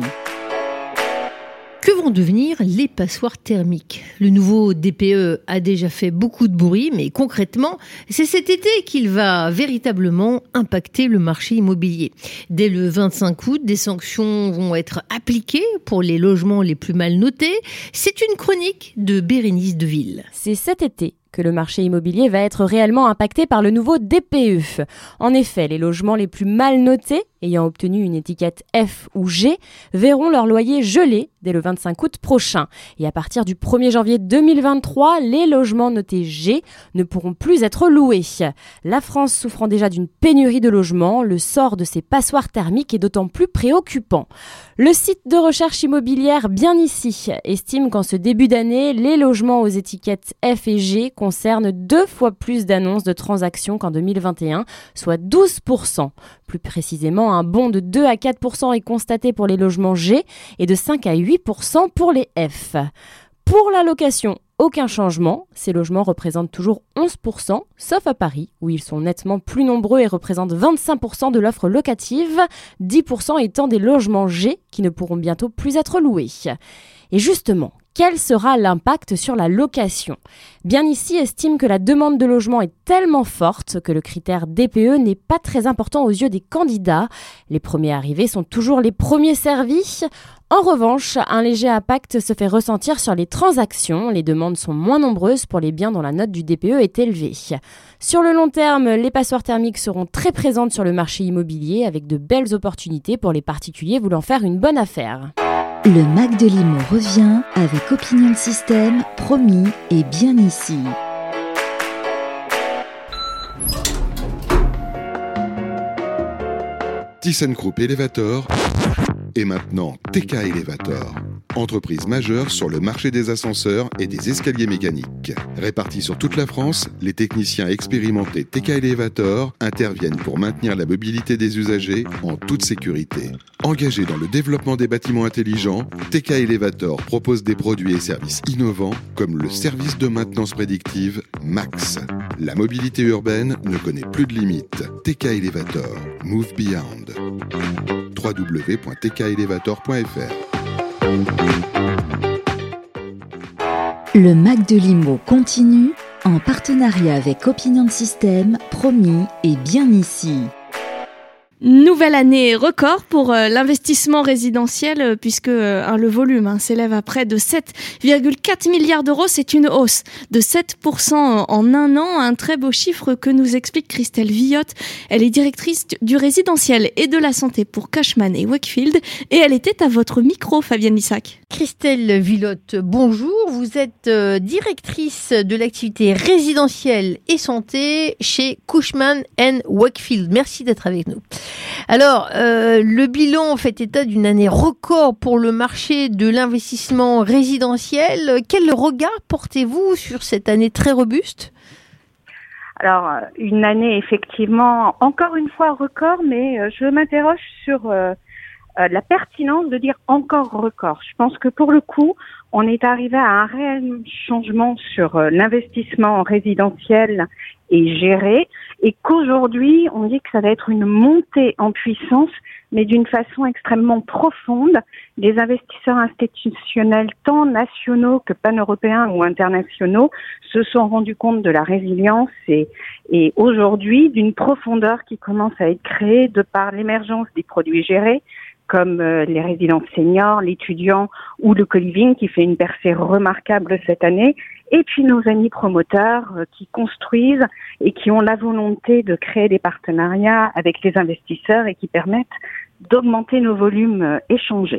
Que vont devenir les passoires thermiques? Le nouveau D P E a déjà fait beaucoup de bruit, mais concrètement, c'est cet été qu'il va véritablement impacter le marché immobilier. Dès le vingt-cinq août, des sanctions vont être appliquées pour les logements les plus mal notés. C'est une chronique de Bérénice Deville. C'est cet été que le marché immobilier va être réellement impacté par le nouveau D P E. En effet, les logements les plus mal notés, ayant obtenu une étiquette F ou G, verront leur loyer gelé dès le vingt-cinq août prochain. Et à partir du premier janvier deux mille vingt-trois, les logements notés G ne pourront plus être loués. La France souffrant déjà d'une pénurie de logements, le sort de ces passoires thermiques est d'autant plus préoccupant. Le site de recherche immobilière Bien Ici estime qu'en ce début d'année, les logements aux étiquettes F et G concernent deux fois plus d'annonces de transactions qu'en deux mille vingt et un, soit douze pour cent. Plus précisément, un bond de deux à quatre pour cent est constaté pour les logements G et de cinq à huit pour cent pour les F. Pour la location, aucun changement. Ces logements représentent toujours onze pour cent, sauf à Paris, où ils sont nettement plus nombreux et représentent vingt-cinq pour cent de l'offre locative, dix pour cent étant des logements G qui ne pourront bientôt plus être loués. Et justement, quel sera l'impact sur la location? Bien Ici estime que la demande de logement est tellement forte que le critère D P E n'est pas très important aux yeux des candidats. Les premiers arrivés sont toujours les premiers servis. En revanche, un léger impact se fait ressentir sur les transactions. Les demandes sont moins nombreuses pour les biens dont la note du D P E est élevée. Sur le long terme, les passoires thermiques seront très présentes sur le marché immobilier avec de belles opportunités pour les particuliers voulant faire une bonne affaire. Le Mac de Limo revient avec Opinion System, promis et bien ici. ThyssenKrupp Elevator et maintenant T K Elevator. Entreprise majeure sur le marché des ascenseurs et des escaliers mécaniques. Répartis sur toute la France, les techniciens expérimentés T K Elevator interviennent pour maintenir la mobilité des usagers en toute sécurité. Engagés dans le développement des bâtiments intelligents, T K Elevator propose des produits et services innovants comme le service de maintenance prédictive Max. La mobilité urbaine ne connaît plus de limites. T K Elevator, Move Beyond. w w w point t k elevator point f r. Le Mac de Limo continue en partenariat avec Opinion System, promis et bien ici. Nouvelle année record pour euh, l'investissement résidentiel euh, puisque euh, le volume hein, s'élève à près de sept virgule quatre milliards d'euros. C'est une hausse de sept pour cent en un an, un très beau chiffre que nous explique Christelle Villotte. Elle est directrice du résidentiel et de la santé pour Cushman et Wakefield et elle était à votre micro, Fabienne Lissac. Christelle Villotte, bonjour. Vous êtes euh, directrice de l'activité résidentielle et santé chez Cushman and Wakefield. Merci d'être avec nous. Alors, euh, le bilan fait état d'une année record pour le marché de l'investissement résidentiel. Quel regard portez-vous sur cette année très robuste ? Alors, une année effectivement, encore une fois record, mais je m'interroge sur euh, euh, la pertinence de dire encore record. Je pense que pour le coup, on est arrivé à un réel changement sur euh, l'investissement résidentiel et géré, et qu'aujourd'hui, on dit que ça va être une montée en puissance, mais d'une façon extrêmement profonde. Les investisseurs institutionnels, tant nationaux que pan-européens ou internationaux, se sont rendus compte de la résilience et, et aujourd'hui d'une profondeur qui commence à être créée de par l'émergence des produits gérés, comme euh, les résidences seniors, l'étudiant ou le co-living qui fait une percée remarquable cette année, et puis nos amis promoteurs euh, qui construisent et qui ont la volonté de créer des partenariats avec les investisseurs et qui permettent d'augmenter nos volumes euh, échangés.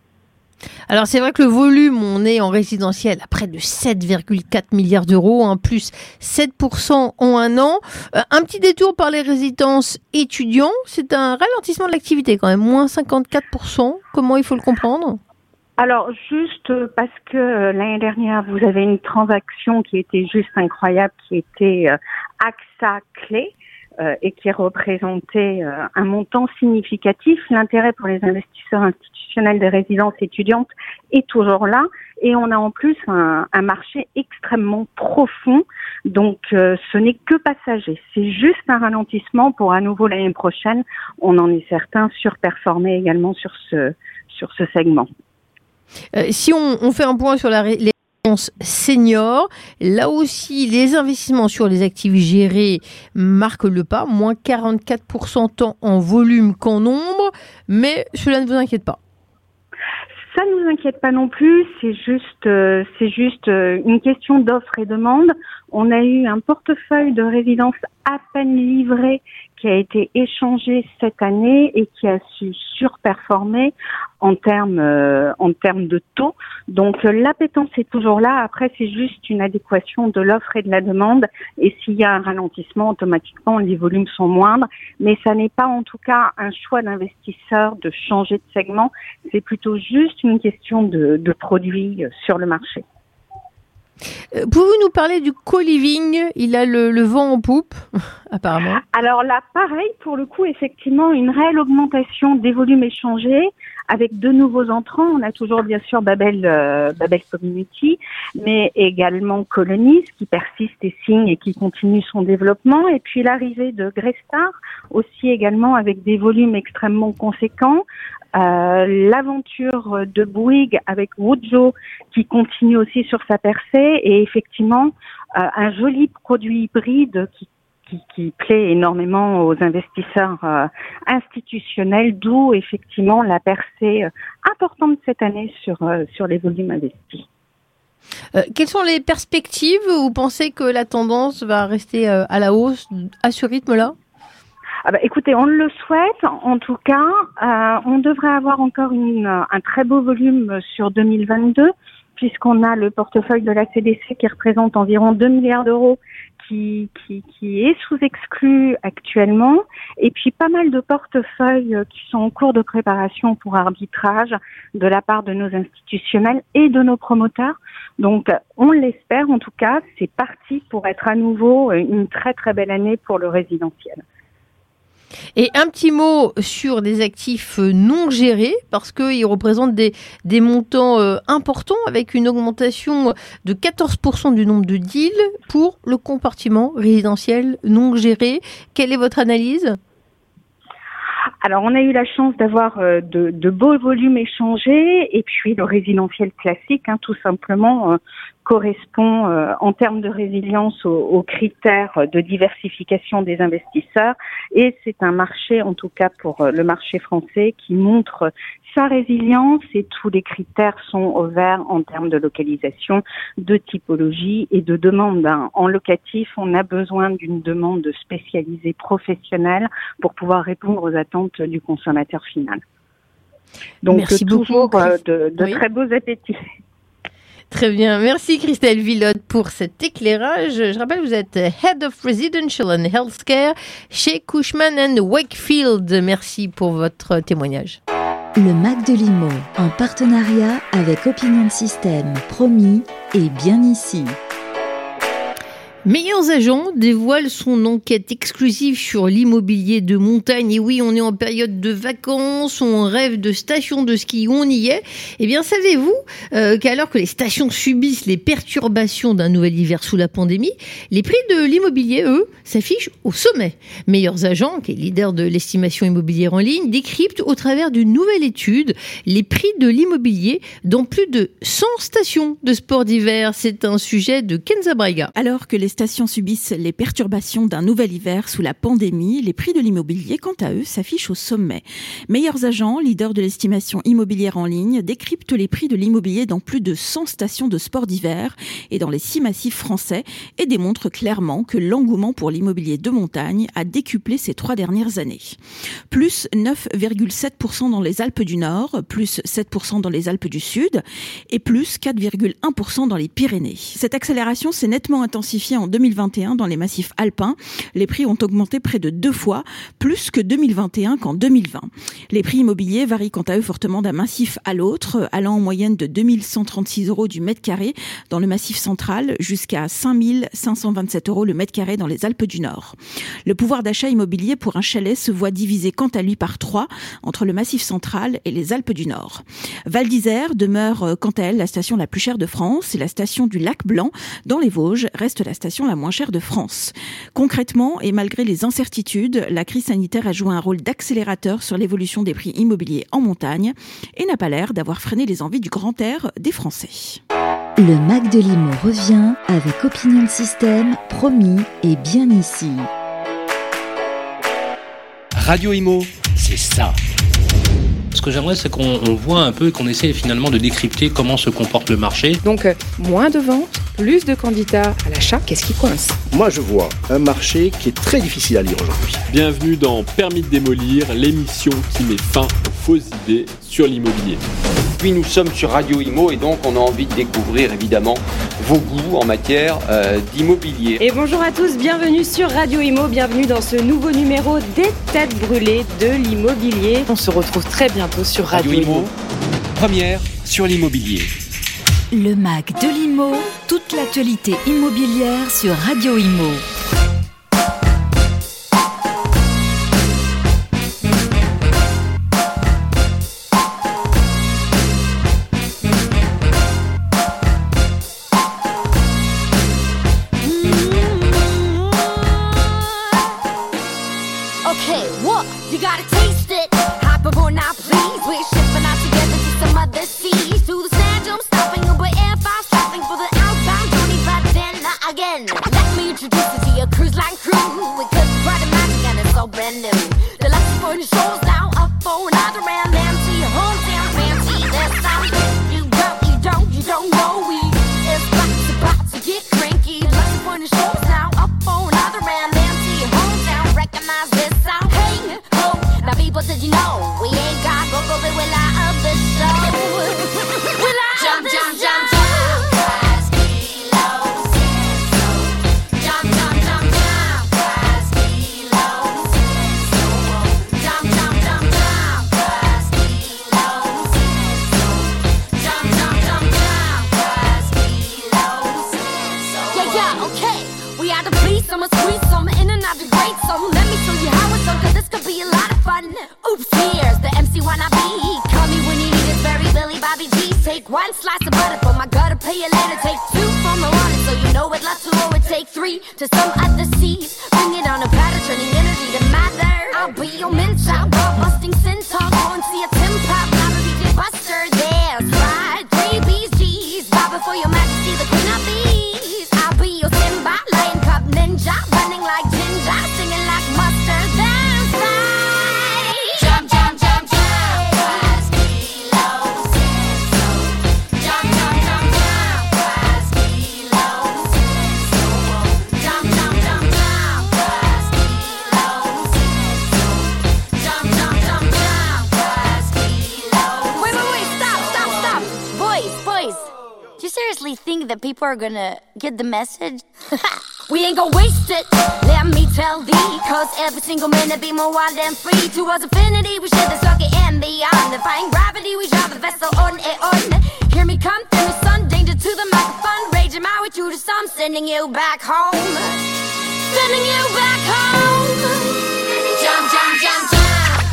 Alors c'est vrai que le volume, on est en résidentiel à près de sept virgule quatre milliards d'euros, hein, plus sept pour cent en un an. Euh, un petit détour par les résidences étudiants, c'est un ralentissement de l'activité quand même, moins cinquante-quatre pour cent. Comment il faut le comprendre ? Alors, juste parce que euh, l'année dernière, vous avez une transaction qui était juste incroyable, qui était euh, AXA Clé, euh, et qui représentait euh, un montant significatif. L'intérêt pour les investisseurs institutionnels des résidences étudiantes est toujours là, et on a en plus un, un marché extrêmement profond, donc euh, ce n'est que passager. C'est juste un ralentissement pour à nouveau l'année prochaine, on en est certain, surperformer également sur ce, sur ce segment. Euh, si on, on fait un point sur la ré- les résidences seniors, là aussi, les investissements sur les actifs gérés marquent le pas, moins quarante-quatre pour cent tant en volume qu'en nombre, mais cela ne vous inquiète pas. Ça ne nous inquiète pas non plus, c'est juste, euh, c'est juste euh, une question d'offre et demande. On a eu un portefeuille de résidences à peine livré qui a été échangé cette année et qui a su surperformer en termes euh, en termes de taux. Donc euh, l'appétence est toujours là. Après, c'est juste une adéquation de l'offre et de la demande. Et s'il y a un ralentissement, automatiquement, les volumes sont moindres. Mais ça n'est pas en tout cas un choix d'investisseur de changer de segment. C'est plutôt juste une question de, de produits sur le marché. Euh, pouvez-vous nous parler du co-living ? Il a le, le vent en poupe, apparemment. Alors là, pareil, pour le coup, effectivement, une réelle augmentation des volumes échangés avec de nouveaux entrants. On a toujours, bien sûr, Babel, euh, Babel Community, mais également Colonies qui persiste et signe et qui continue son développement. Et puis l'arrivée de Greystar, aussi également avec des volumes extrêmement conséquents. Euh, l'aventure de Bouygues avec Woodjo qui continue aussi sur sa percée et effectivement euh, un joli produit hybride qui, qui, qui plaît énormément aux investisseurs euh, institutionnels, d'où effectivement la percée euh, importante cette année sur, euh, sur les volumes investis. Euh, quelles sont les perspectives ? Vous pensez que la tendance va rester euh, à la hausse à ce rythme-là ? Ah bah, écoutez, on le souhaite. En tout cas, euh, on devrait avoir encore une, un très beau volume sur deux mille vingt-deux, puisqu'on a le portefeuille de la C D C qui représente environ deux milliards d'euros qui, qui, qui est sous-exclu actuellement, et puis pas mal de portefeuilles qui sont en cours de préparation pour arbitrage de la part de nos institutionnels et de nos promoteurs. Donc, on l'espère en tout cas, c'est parti pour être à nouveau une très très belle année pour le résidentiel. Et un petit mot sur des actifs non gérés, parce qu'ils représentent des, des montants euh, importants, avec une augmentation de quatorze pour cent du nombre de deals pour le compartiment résidentiel non géré. Quelle est votre analyse ? Alors, on a eu la chance d'avoir euh, de, de beaux volumes échangés, et puis le résidentiel classique, hein, tout simplement, euh, correspond euh, en termes de résilience aux, aux critères de diversification des investisseurs, et c'est un marché, en tout cas pour euh, le marché français, qui montre sa résilience, et tous les critères sont au vert en termes de localisation, de typologie et de demande. Hein. En locatif, on a besoin d'une demande spécialisée professionnelle pour pouvoir répondre aux attentes du consommateur final. Donc, Merci toujours beaucoup. euh, de, de oui. très beaux appétits. Très bien. Merci Christelle Villotte pour cet éclairage. Je rappelle, vous êtes Head of Residential and Healthcare chez Cushman and Wakefield. Merci pour votre témoignage. Le Mac de Limo, en partenariat avec Opinion System, promis et bien ici. Meilleurs Agents dévoile son enquête exclusive sur l'immobilier de montagne. Et oui, on est en période de vacances, on rêve de stations de ski, on y est. Eh bien, savez-vous euh, qu'alors que les stations subissent les perturbations d'un nouvel hiver sous la pandémie, les prix de l'immobilier, eux, s'affichent au sommet. Meilleurs Agents, qui est leader de l'estimation immobilière en ligne, décrypte au travers d'une nouvelle étude les prix de l'immobilier dans plus de cent stations de sport d'hiver. C'est un sujet de Kenza Braiga. Alors que les stations subissent les perturbations d'un nouvel hiver sous la pandémie, les prix de l'immobilier, quant à eux, s'affichent au sommet. Meilleurs Agents, leader de l'estimation immobilière en ligne, décryptent les prix de l'immobilier dans plus de cent stations de sport d'hiver et dans les six massifs français et démontrent clairement que l'engouement pour l'immobilier de montagne a décuplé ces trois dernières années. Plus neuf virgule sept pour cent dans les Alpes du Nord, plus sept pour cent dans les Alpes du Sud et plus quatre virgule un pour cent dans les Pyrénées. Cette accélération s'est nettement intensifiée en deux mille vingt et un dans les massifs alpins. Les prix ont augmenté près de deux fois, plus que deux mille vingt et un qu'en deux mille vingt. Les prix immobiliers varient quant à eux fortement d'un massif à l'autre, allant en moyenne de deux mille cent trente-six euros du mètre carré dans le massif central jusqu'à cinq mille cinq cent vingt-sept euros le mètre carré dans les Alpes du Nord. Le pouvoir d'achat immobilier pour un chalet se voit divisé quant à lui par trois entre le massif central et les Alpes du Nord. Val d'Isère demeure quant à elle la station la plus chère de France et la station du Lac Blanc dans les Vosges reste la station la moins chère de France. Concrètement, et malgré les incertitudes, la crise sanitaire a joué un rôle d'accélérateur sur l'évolution des prix immobiliers en montagne et n'a pas l'air d'avoir freiné les envies du grand air des Français. Le Mac de Limo revient avec Opinion System, promis et bien ici. Radio Imo, c'est ça. Ce que j'aimerais, c'est qu'on on voit un peu et qu'on essaie finalement de décrypter comment se comporte le marché. Donc, euh, moins de ventes, plus de candidats à l'achat, qu'est-ce qui coince ? Moi, je vois un marché qui est très difficile à lire aujourd'hui. Bienvenue dans Permis de démolir, l'émission qui met fin aux fausses idées sur l'immobilier. Puis nous sommes sur Radio Imo et donc on a envie de découvrir évidemment vos goûts en matière euh, d'immobilier. Et bonjour à tous, bienvenue sur Radio Imo, bienvenue dans ce nouveau numéro des têtes brûlées de l'immobilier. On se retrouve très bientôt sur Radio, Radio Imo, première sur l'immobilier. Le Mac de l'Imo, toute l'actualité immobilière sur Radio Imo. People are gonna get the message. We ain't gonna waste it, let me tell thee. Cause every single minute be more wild and free. Towards infinity we share the circuit and beyond. Defying gravity we drive the vessel on and on. Hear me come through the sun, danger to the microphone. Raging my way want you to some, sending you back home. Sending you back home. Jump, jump, jump, jump.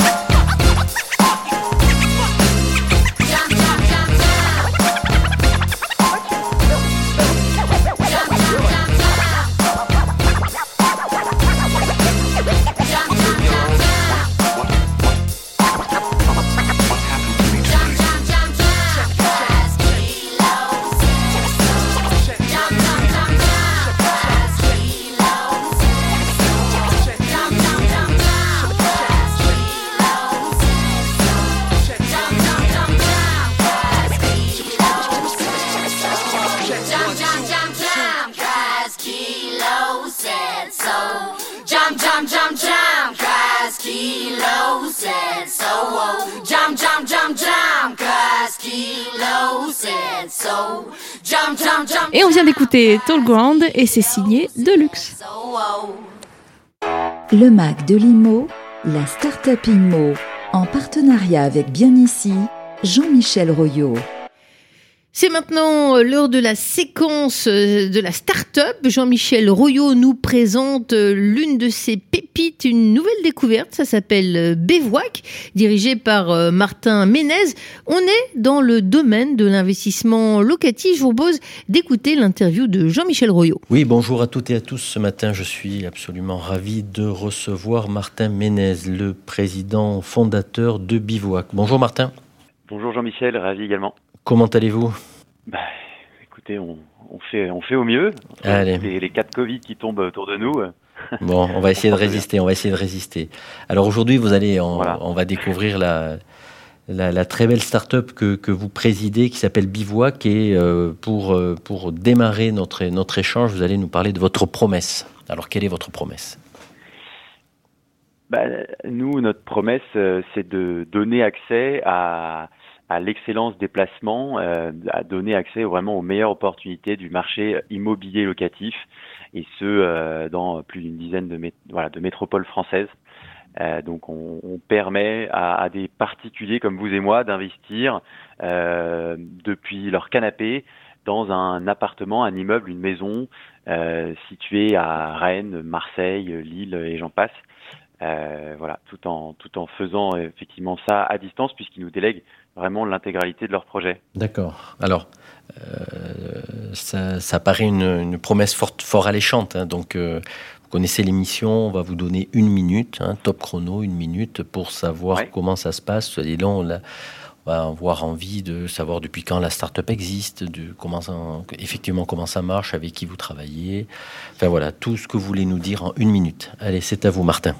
Et on vient d'écouter Tall Ground et c'est signé Deluxe. Le Mac de l'I M O, la Startup I M O, en partenariat avec Bien Ici, Jean-Michel Royot. C'est maintenant l'heure de la séquence de la start-up. Jean-Michel Royot nous présente l'une de ses pépites, une nouvelle découverte. Ça s'appelle Bivouac, dirigé par Martin Ménez. On est dans le domaine de l'investissement locatif. Je vous propose d'écouter l'interview de Jean-Michel Royot. Oui, bonjour à toutes et à tous. Ce matin, je suis absolument ravi de recevoir Martin Ménez, le président fondateur de Bivouac. Bonjour Martin. Bonjour Jean-Michel, ravi également. Comment allez-vous ? Bah, écoutez, on, on, fait, on fait au mieux. Allez. Les, les cas de Covid qui tombent autour de nous. Bon, on va essayer de résister, on va essayer de résister. Alors aujourd'hui, vous allez, on, voilà. on va découvrir la, la, la très belle start-up que, que vous présidez qui s'appelle Bivouac. Et euh, pour, euh, pour démarrer notre, notre échange, vous allez nous parler de votre promesse. Alors, quelle est votre promesse ? Bah, nous, notre promesse, euh, c'est de donner accès à... à l'excellence des placements, euh, à donner accès vraiment aux meilleures opportunités du marché immobilier locatif, et ce, euh, dans plus d'une dizaine de, mé- voilà, de métropoles françaises. Euh, donc on, on permet à, à des particuliers comme vous et moi d'investir euh, depuis leur canapé dans un appartement, un immeuble, une maison euh, située à Rennes, Marseille, Lille et j'en passe. Euh, voilà, tout en tout en faisant effectivement ça à distance, puisqu'ils nous délèguent vraiment l'intégralité de leur projet. D'accord. Alors, euh, ça, ça paraît une, une promesse fort, fort alléchante. Hein. Donc, euh, vous connaissez l'émission, on va vous donner une minute, hein, top chrono, une minute, pour savoir ouais. comment ça se passe. Et là, on, a, on va avoir envie de savoir depuis quand la start-up existe, de comment ça, effectivement comment ça marche, avec qui vous travaillez. Enfin voilà, tout ce que vous voulez nous dire en une minute. Allez, c'est à vous, Martin.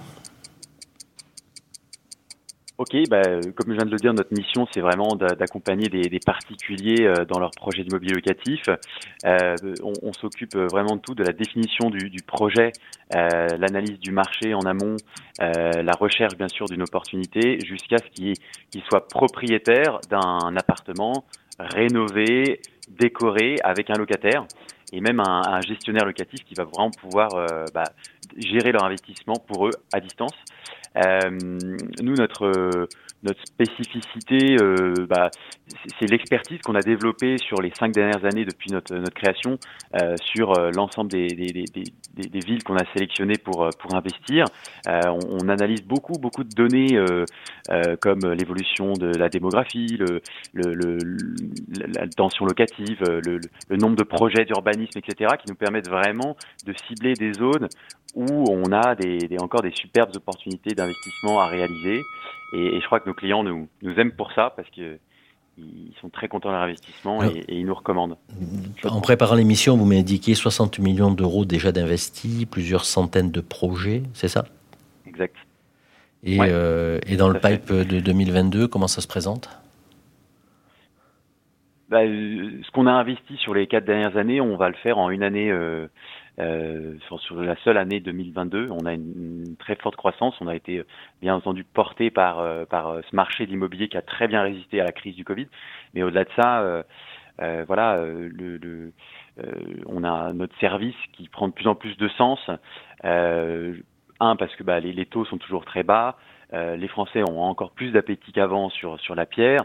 Ok, bah, comme je viens de le dire, notre mission, c'est vraiment d'accompagner des, des particuliers dans leurs projets d'immobilier locatif. Euh, on, on s'occupe vraiment de tout, de la définition du, du projet, euh, l'analyse du marché en amont, euh, la recherche bien sûr d'une opportunité, jusqu'à ce qu'il, qu'il soit propriétaire d'un appartement rénové, décoré, avec un locataire, et même un, un gestionnaire locatif qui va vraiment pouvoir euh, bah, gérer leur investissement pour eux à distance. Euh, nous, notre notre spécificité, euh, bah, c'est l'expertise qu'on a développée sur les cinq dernières années depuis notre notre création euh, sur euh, l'ensemble des des, des des des villes qu'on a sélectionnées pour pour investir. Euh, on, on analyse beaucoup beaucoup de données euh, euh, comme l'évolution de la démographie, le le, le la tension locative, le, le nombre de projets d'urbanisme, et cetera, qui nous permettent vraiment de cibler des zones où on a des, des, encore des superbes opportunités d'investissement à réaliser. Et, et je crois que nos clients nous, nous aiment pour ça, parce qu'ils sont très contents de leur investissement et, et ils nous recommandent. En préparant l'émission, vous m'avez indiqué soixante millions d'euros déjà d'investis, plusieurs centaines de projets, c'est ça ? Exact. Et, ouais, euh, et dans le pipe fait. de deux mille vingt-deux, comment ça se présente ? Bah, ce qu'on a investi sur les quatre dernières années, on va le faire en une année. Euh, euh, sur, sur la seule année deux mille vingt-deux, on a une, une très forte croissance. On a été bien entendu porté par euh, par ce marché de l'immobilier qui a très bien résisté à la crise du Covid. Mais au-delà de ça, euh, euh, voilà, euh, le, le euh, on a notre service qui prend de plus en plus de sens. Euh, un, parce que bah, les, les taux sont toujours très bas. Euh, les Français ont encore plus d'appétit qu'avant sur sur la pierre.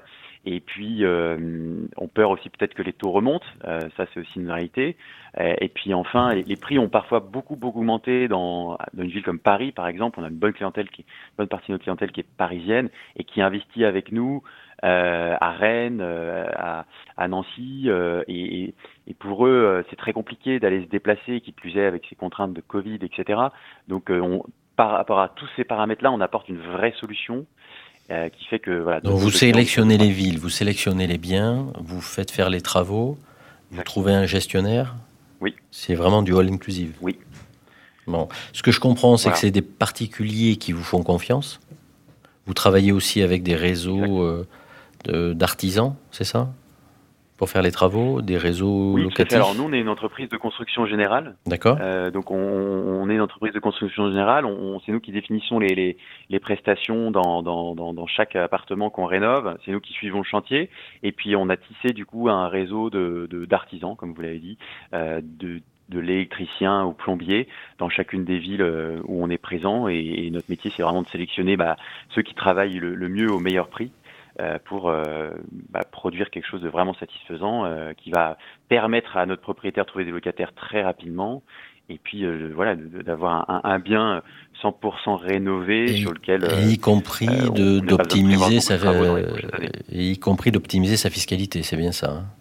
Et puis, euh, on peur aussi peut-être que les taux remontent. Euh, ça, c'est aussi une réalité. Et puis enfin, les, les prix ont parfois beaucoup, beaucoup augmenté dans, dans une ville comme Paris, par exemple. On a une bonne clientèle, qui, une bonne partie de notre clientèle qui est parisienne et qui investit avec nous euh, à Rennes, euh, à, à Nancy. Euh, et, et pour eux, euh, c'est très compliqué d'aller se déplacer, qui plus est avec ces contraintes de Covid, et cetera. Donc, euh, on, par rapport à tous ces paramètres-là, on apporte une vraie solution. Euh, qui fait que voilà. Donc vous sélectionnez les villes, vous sélectionnez les biens, vous faites faire les travaux, vous trouvez un gestionnaire. Oui. C'est vraiment du all inclusive. Oui. Bon, ce que je comprends, c'est voilà. que c'est des particuliers qui vous font confiance. Vous travaillez aussi avec des réseaux euh, de, d'artisans, c'est ça ? Pour faire les travaux, des réseaux oui, locatifs. Oui, alors nous, on est une entreprise de construction générale. D'accord. Euh, donc, on, on est une entreprise de construction générale. On, c'est nous qui définissons les, les, les prestations dans, dans, dans, dans chaque appartement qu'on rénove. C'est nous qui suivons le chantier. Et puis, on a tissé du coup un réseau de, de, d'artisans, comme vous l'avez dit, euh, de de l'électricien au plombier dans chacune des villes où on est présent. Et, et notre métier, c'est vraiment de sélectionner bah, ceux qui travaillent le, le mieux au meilleur prix. Euh, pour euh, bah, produire quelque chose de vraiment satisfaisant euh, qui va permettre à notre propriétaire de trouver des locataires très rapidement et puis euh, voilà de, d'avoir un, un bien cent pour cent rénové et, sur lequel euh, et y compris euh, de, d'optimiser sa euh, et y compris d'optimiser sa fiscalité, c'est bien ça. Hein.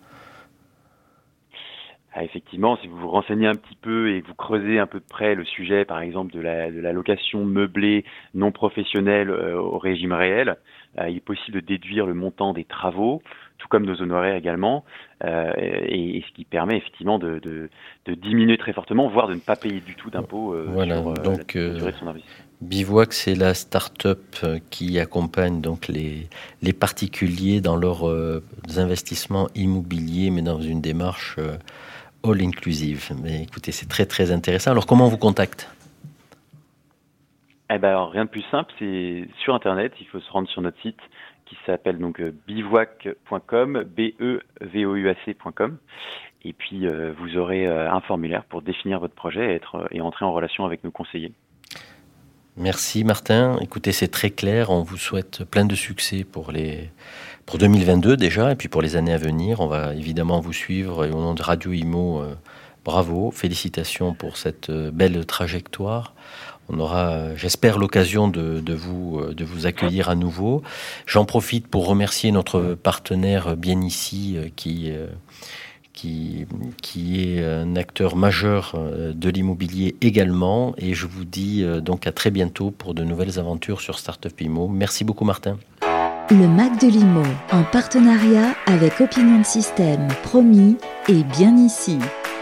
Ah, effectivement, si vous vous renseignez un petit peu et que vous creusez un peu de près le sujet, par exemple, de la, de la location meublée non professionnelle euh, au régime réel, euh, il est possible de déduire le montant des travaux, tout comme nos honoraires également, euh, et, et ce qui permet effectivement de, de, de diminuer très fortement, voire de ne pas payer du tout d'impôts euh, voilà, sur euh, donc, la durée de son investissement. Bivouac, c'est la start-up qui accompagne donc les, les particuliers dans leurs euh, investissements immobiliers, mais dans une démarche euh, all inclusive. Mais écoutez, c'est très très intéressant. Alors, comment on vous contacte ? Eh ben, alors, rien de plus simple, c'est sur Internet. Il faut se rendre sur notre site qui s'appelle donc bivouac point com, B E V O U A C point com. Et puis, euh, vous aurez euh, un formulaire pour définir votre projet et, être, et entrer en relation avec nos conseillers. Merci Martin. Écoutez, c'est très clair. On vous souhaite plein de succès pour les pour deux mille vingt-deux déjà et puis pour les années à venir. On va évidemment vous suivre et au nom de Radio Imo, euh, bravo, félicitations pour cette euh, belle trajectoire. On aura, euh, j'espère, l'occasion de, de vous euh, de vous accueillir à nouveau. J'en profite pour remercier notre partenaire Bien Ici euh, qui euh, Qui, qui est un acteur majeur de l'immobilier également. Et je vous dis donc à très bientôt pour de nouvelles aventures sur Startup Imo. Merci beaucoup Martin. Le Mac de l'Imo, en partenariat avec Opinion System, promis et Bien Ici.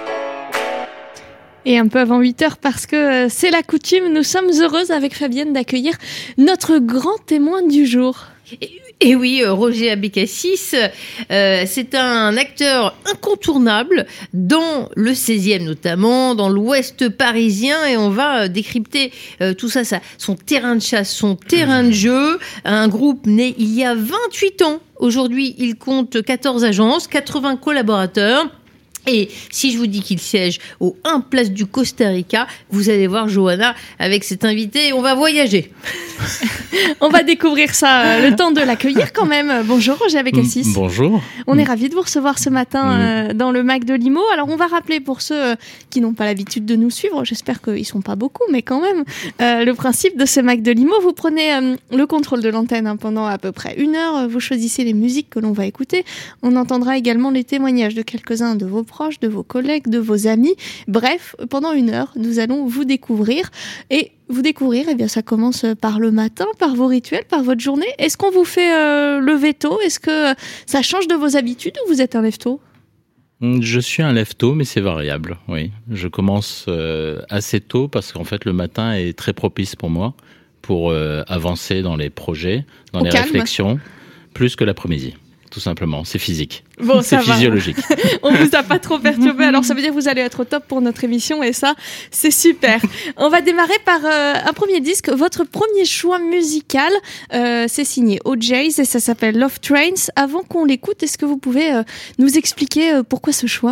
Et un peu avant huit heures, parce que c'est la coutume, nous sommes heureuses avec Fabienne d'accueillir notre grand témoin du jour. Et, et oui, Roger Abécassis, euh, c'est un acteur incontournable dans le seizième notamment, dans l'ouest parisien, et on va décrypter euh, tout ça, ça, son terrain de chasse, son terrain de jeu, un groupe né il y a vingt-huit ans. Aujourd'hui, il compte quatorze agences, quatre-vingts collaborateurs. Et si je vous dis qu'il siège au un place du Costa Rica, vous allez voir Johanna avec cet invité et on va voyager. On va découvrir ça, euh, le temps de l'accueillir quand même. Bonjour Roger Abécassis. Bonjour. On est ravis de vous recevoir ce matin euh, dans le Mac de l'Imo. Alors on va rappeler pour ceux euh, qui n'ont pas l'habitude de nous suivre, j'espère qu'ils ne sont pas beaucoup, mais quand même, euh, le principe de ce Mac de l'Imo, vous prenez euh, le contrôle de l'antenne hein, pendant à peu près une heure, vous choisissez les musiques que l'on va écouter. On entendra également les témoignages de quelques-uns de vos proches, de vos collègues, de vos amis. Bref, pendant une heure, nous allons vous découvrir. Et vous découvrir, eh bien, ça commence par le matin, par vos rituels, par votre journée. Est-ce qu'on vous fait euh, lever tôt ? Est-ce que ça change de vos habitudes ou vous êtes un lève-tôt ? Je suis un lève-tôt, mais c'est variable, oui. Je commence euh, assez tôt parce qu'en fait, le matin est très propice pour moi pour euh, avancer dans les projets, dans Au les calme. réflexions, plus que l'après-midi. Tout simplement, c'est physique, bon, c'est physiologique. On vous a pas trop perturbé, alors ça veut dire que vous allez être au top pour notre émission et ça, c'est super. On va démarrer par euh, un premier disque, votre premier choix musical, euh, c'est signé O J's et ça s'appelle Love Trains. Avant qu'on l'écoute, est-ce que vous pouvez euh, nous expliquer euh, pourquoi ce choix ?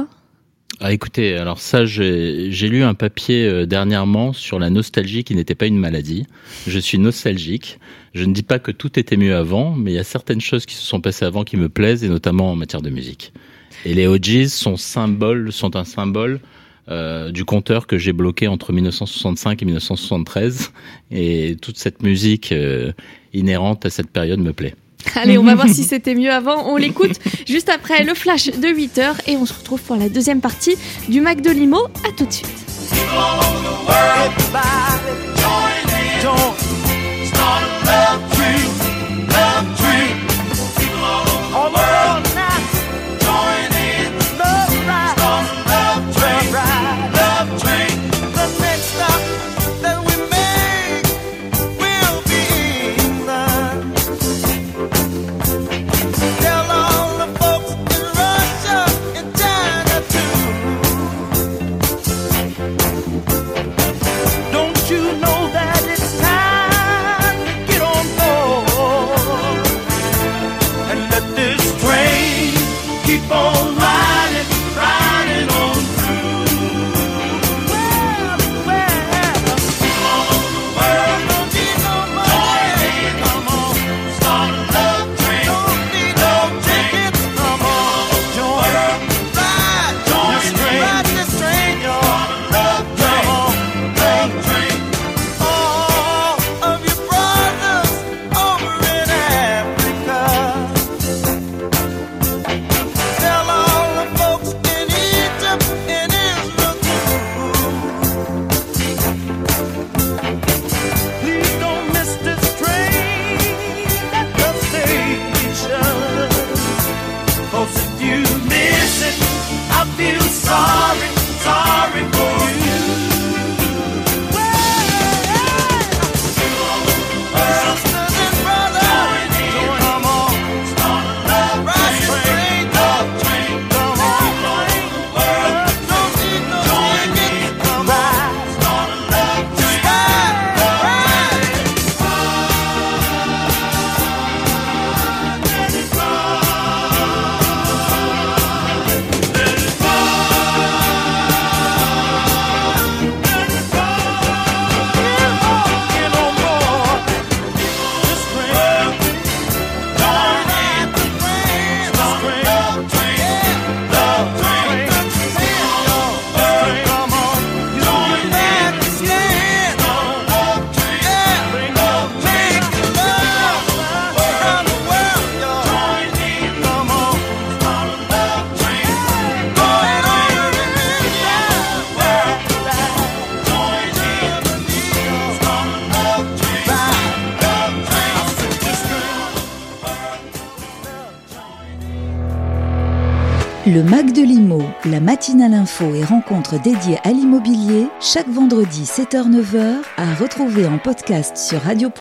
Ah, écoutez, alors ça, j'ai, j'ai lu un papier euh, dernièrement sur la nostalgie qui n'était pas une maladie. Je suis nostalgique. Je ne dis pas que tout était mieux avant, mais il y a certaines choses qui se sont passées avant qui me plaisent, et notamment en matière de musique. Et les O Gs sont symboles, sont un symbole euh, du compteur que j'ai bloqué entre dix-neuf cent soixante-cinq et dix-neuf cent soixante-treize. Et toute cette musique euh, inhérente à cette période me plaît. Allez, on va voir si c'était mieux avant. On l'écoute juste après le flash de huit heures et on se retrouve pour la deuxième partie du Mac de Limo. À tout de suite. Le Mac de Limo, la matinale info et rencontres dédiées à l'immobilier, chaque vendredi sept heures neuf heures, à retrouver en podcast sur radio.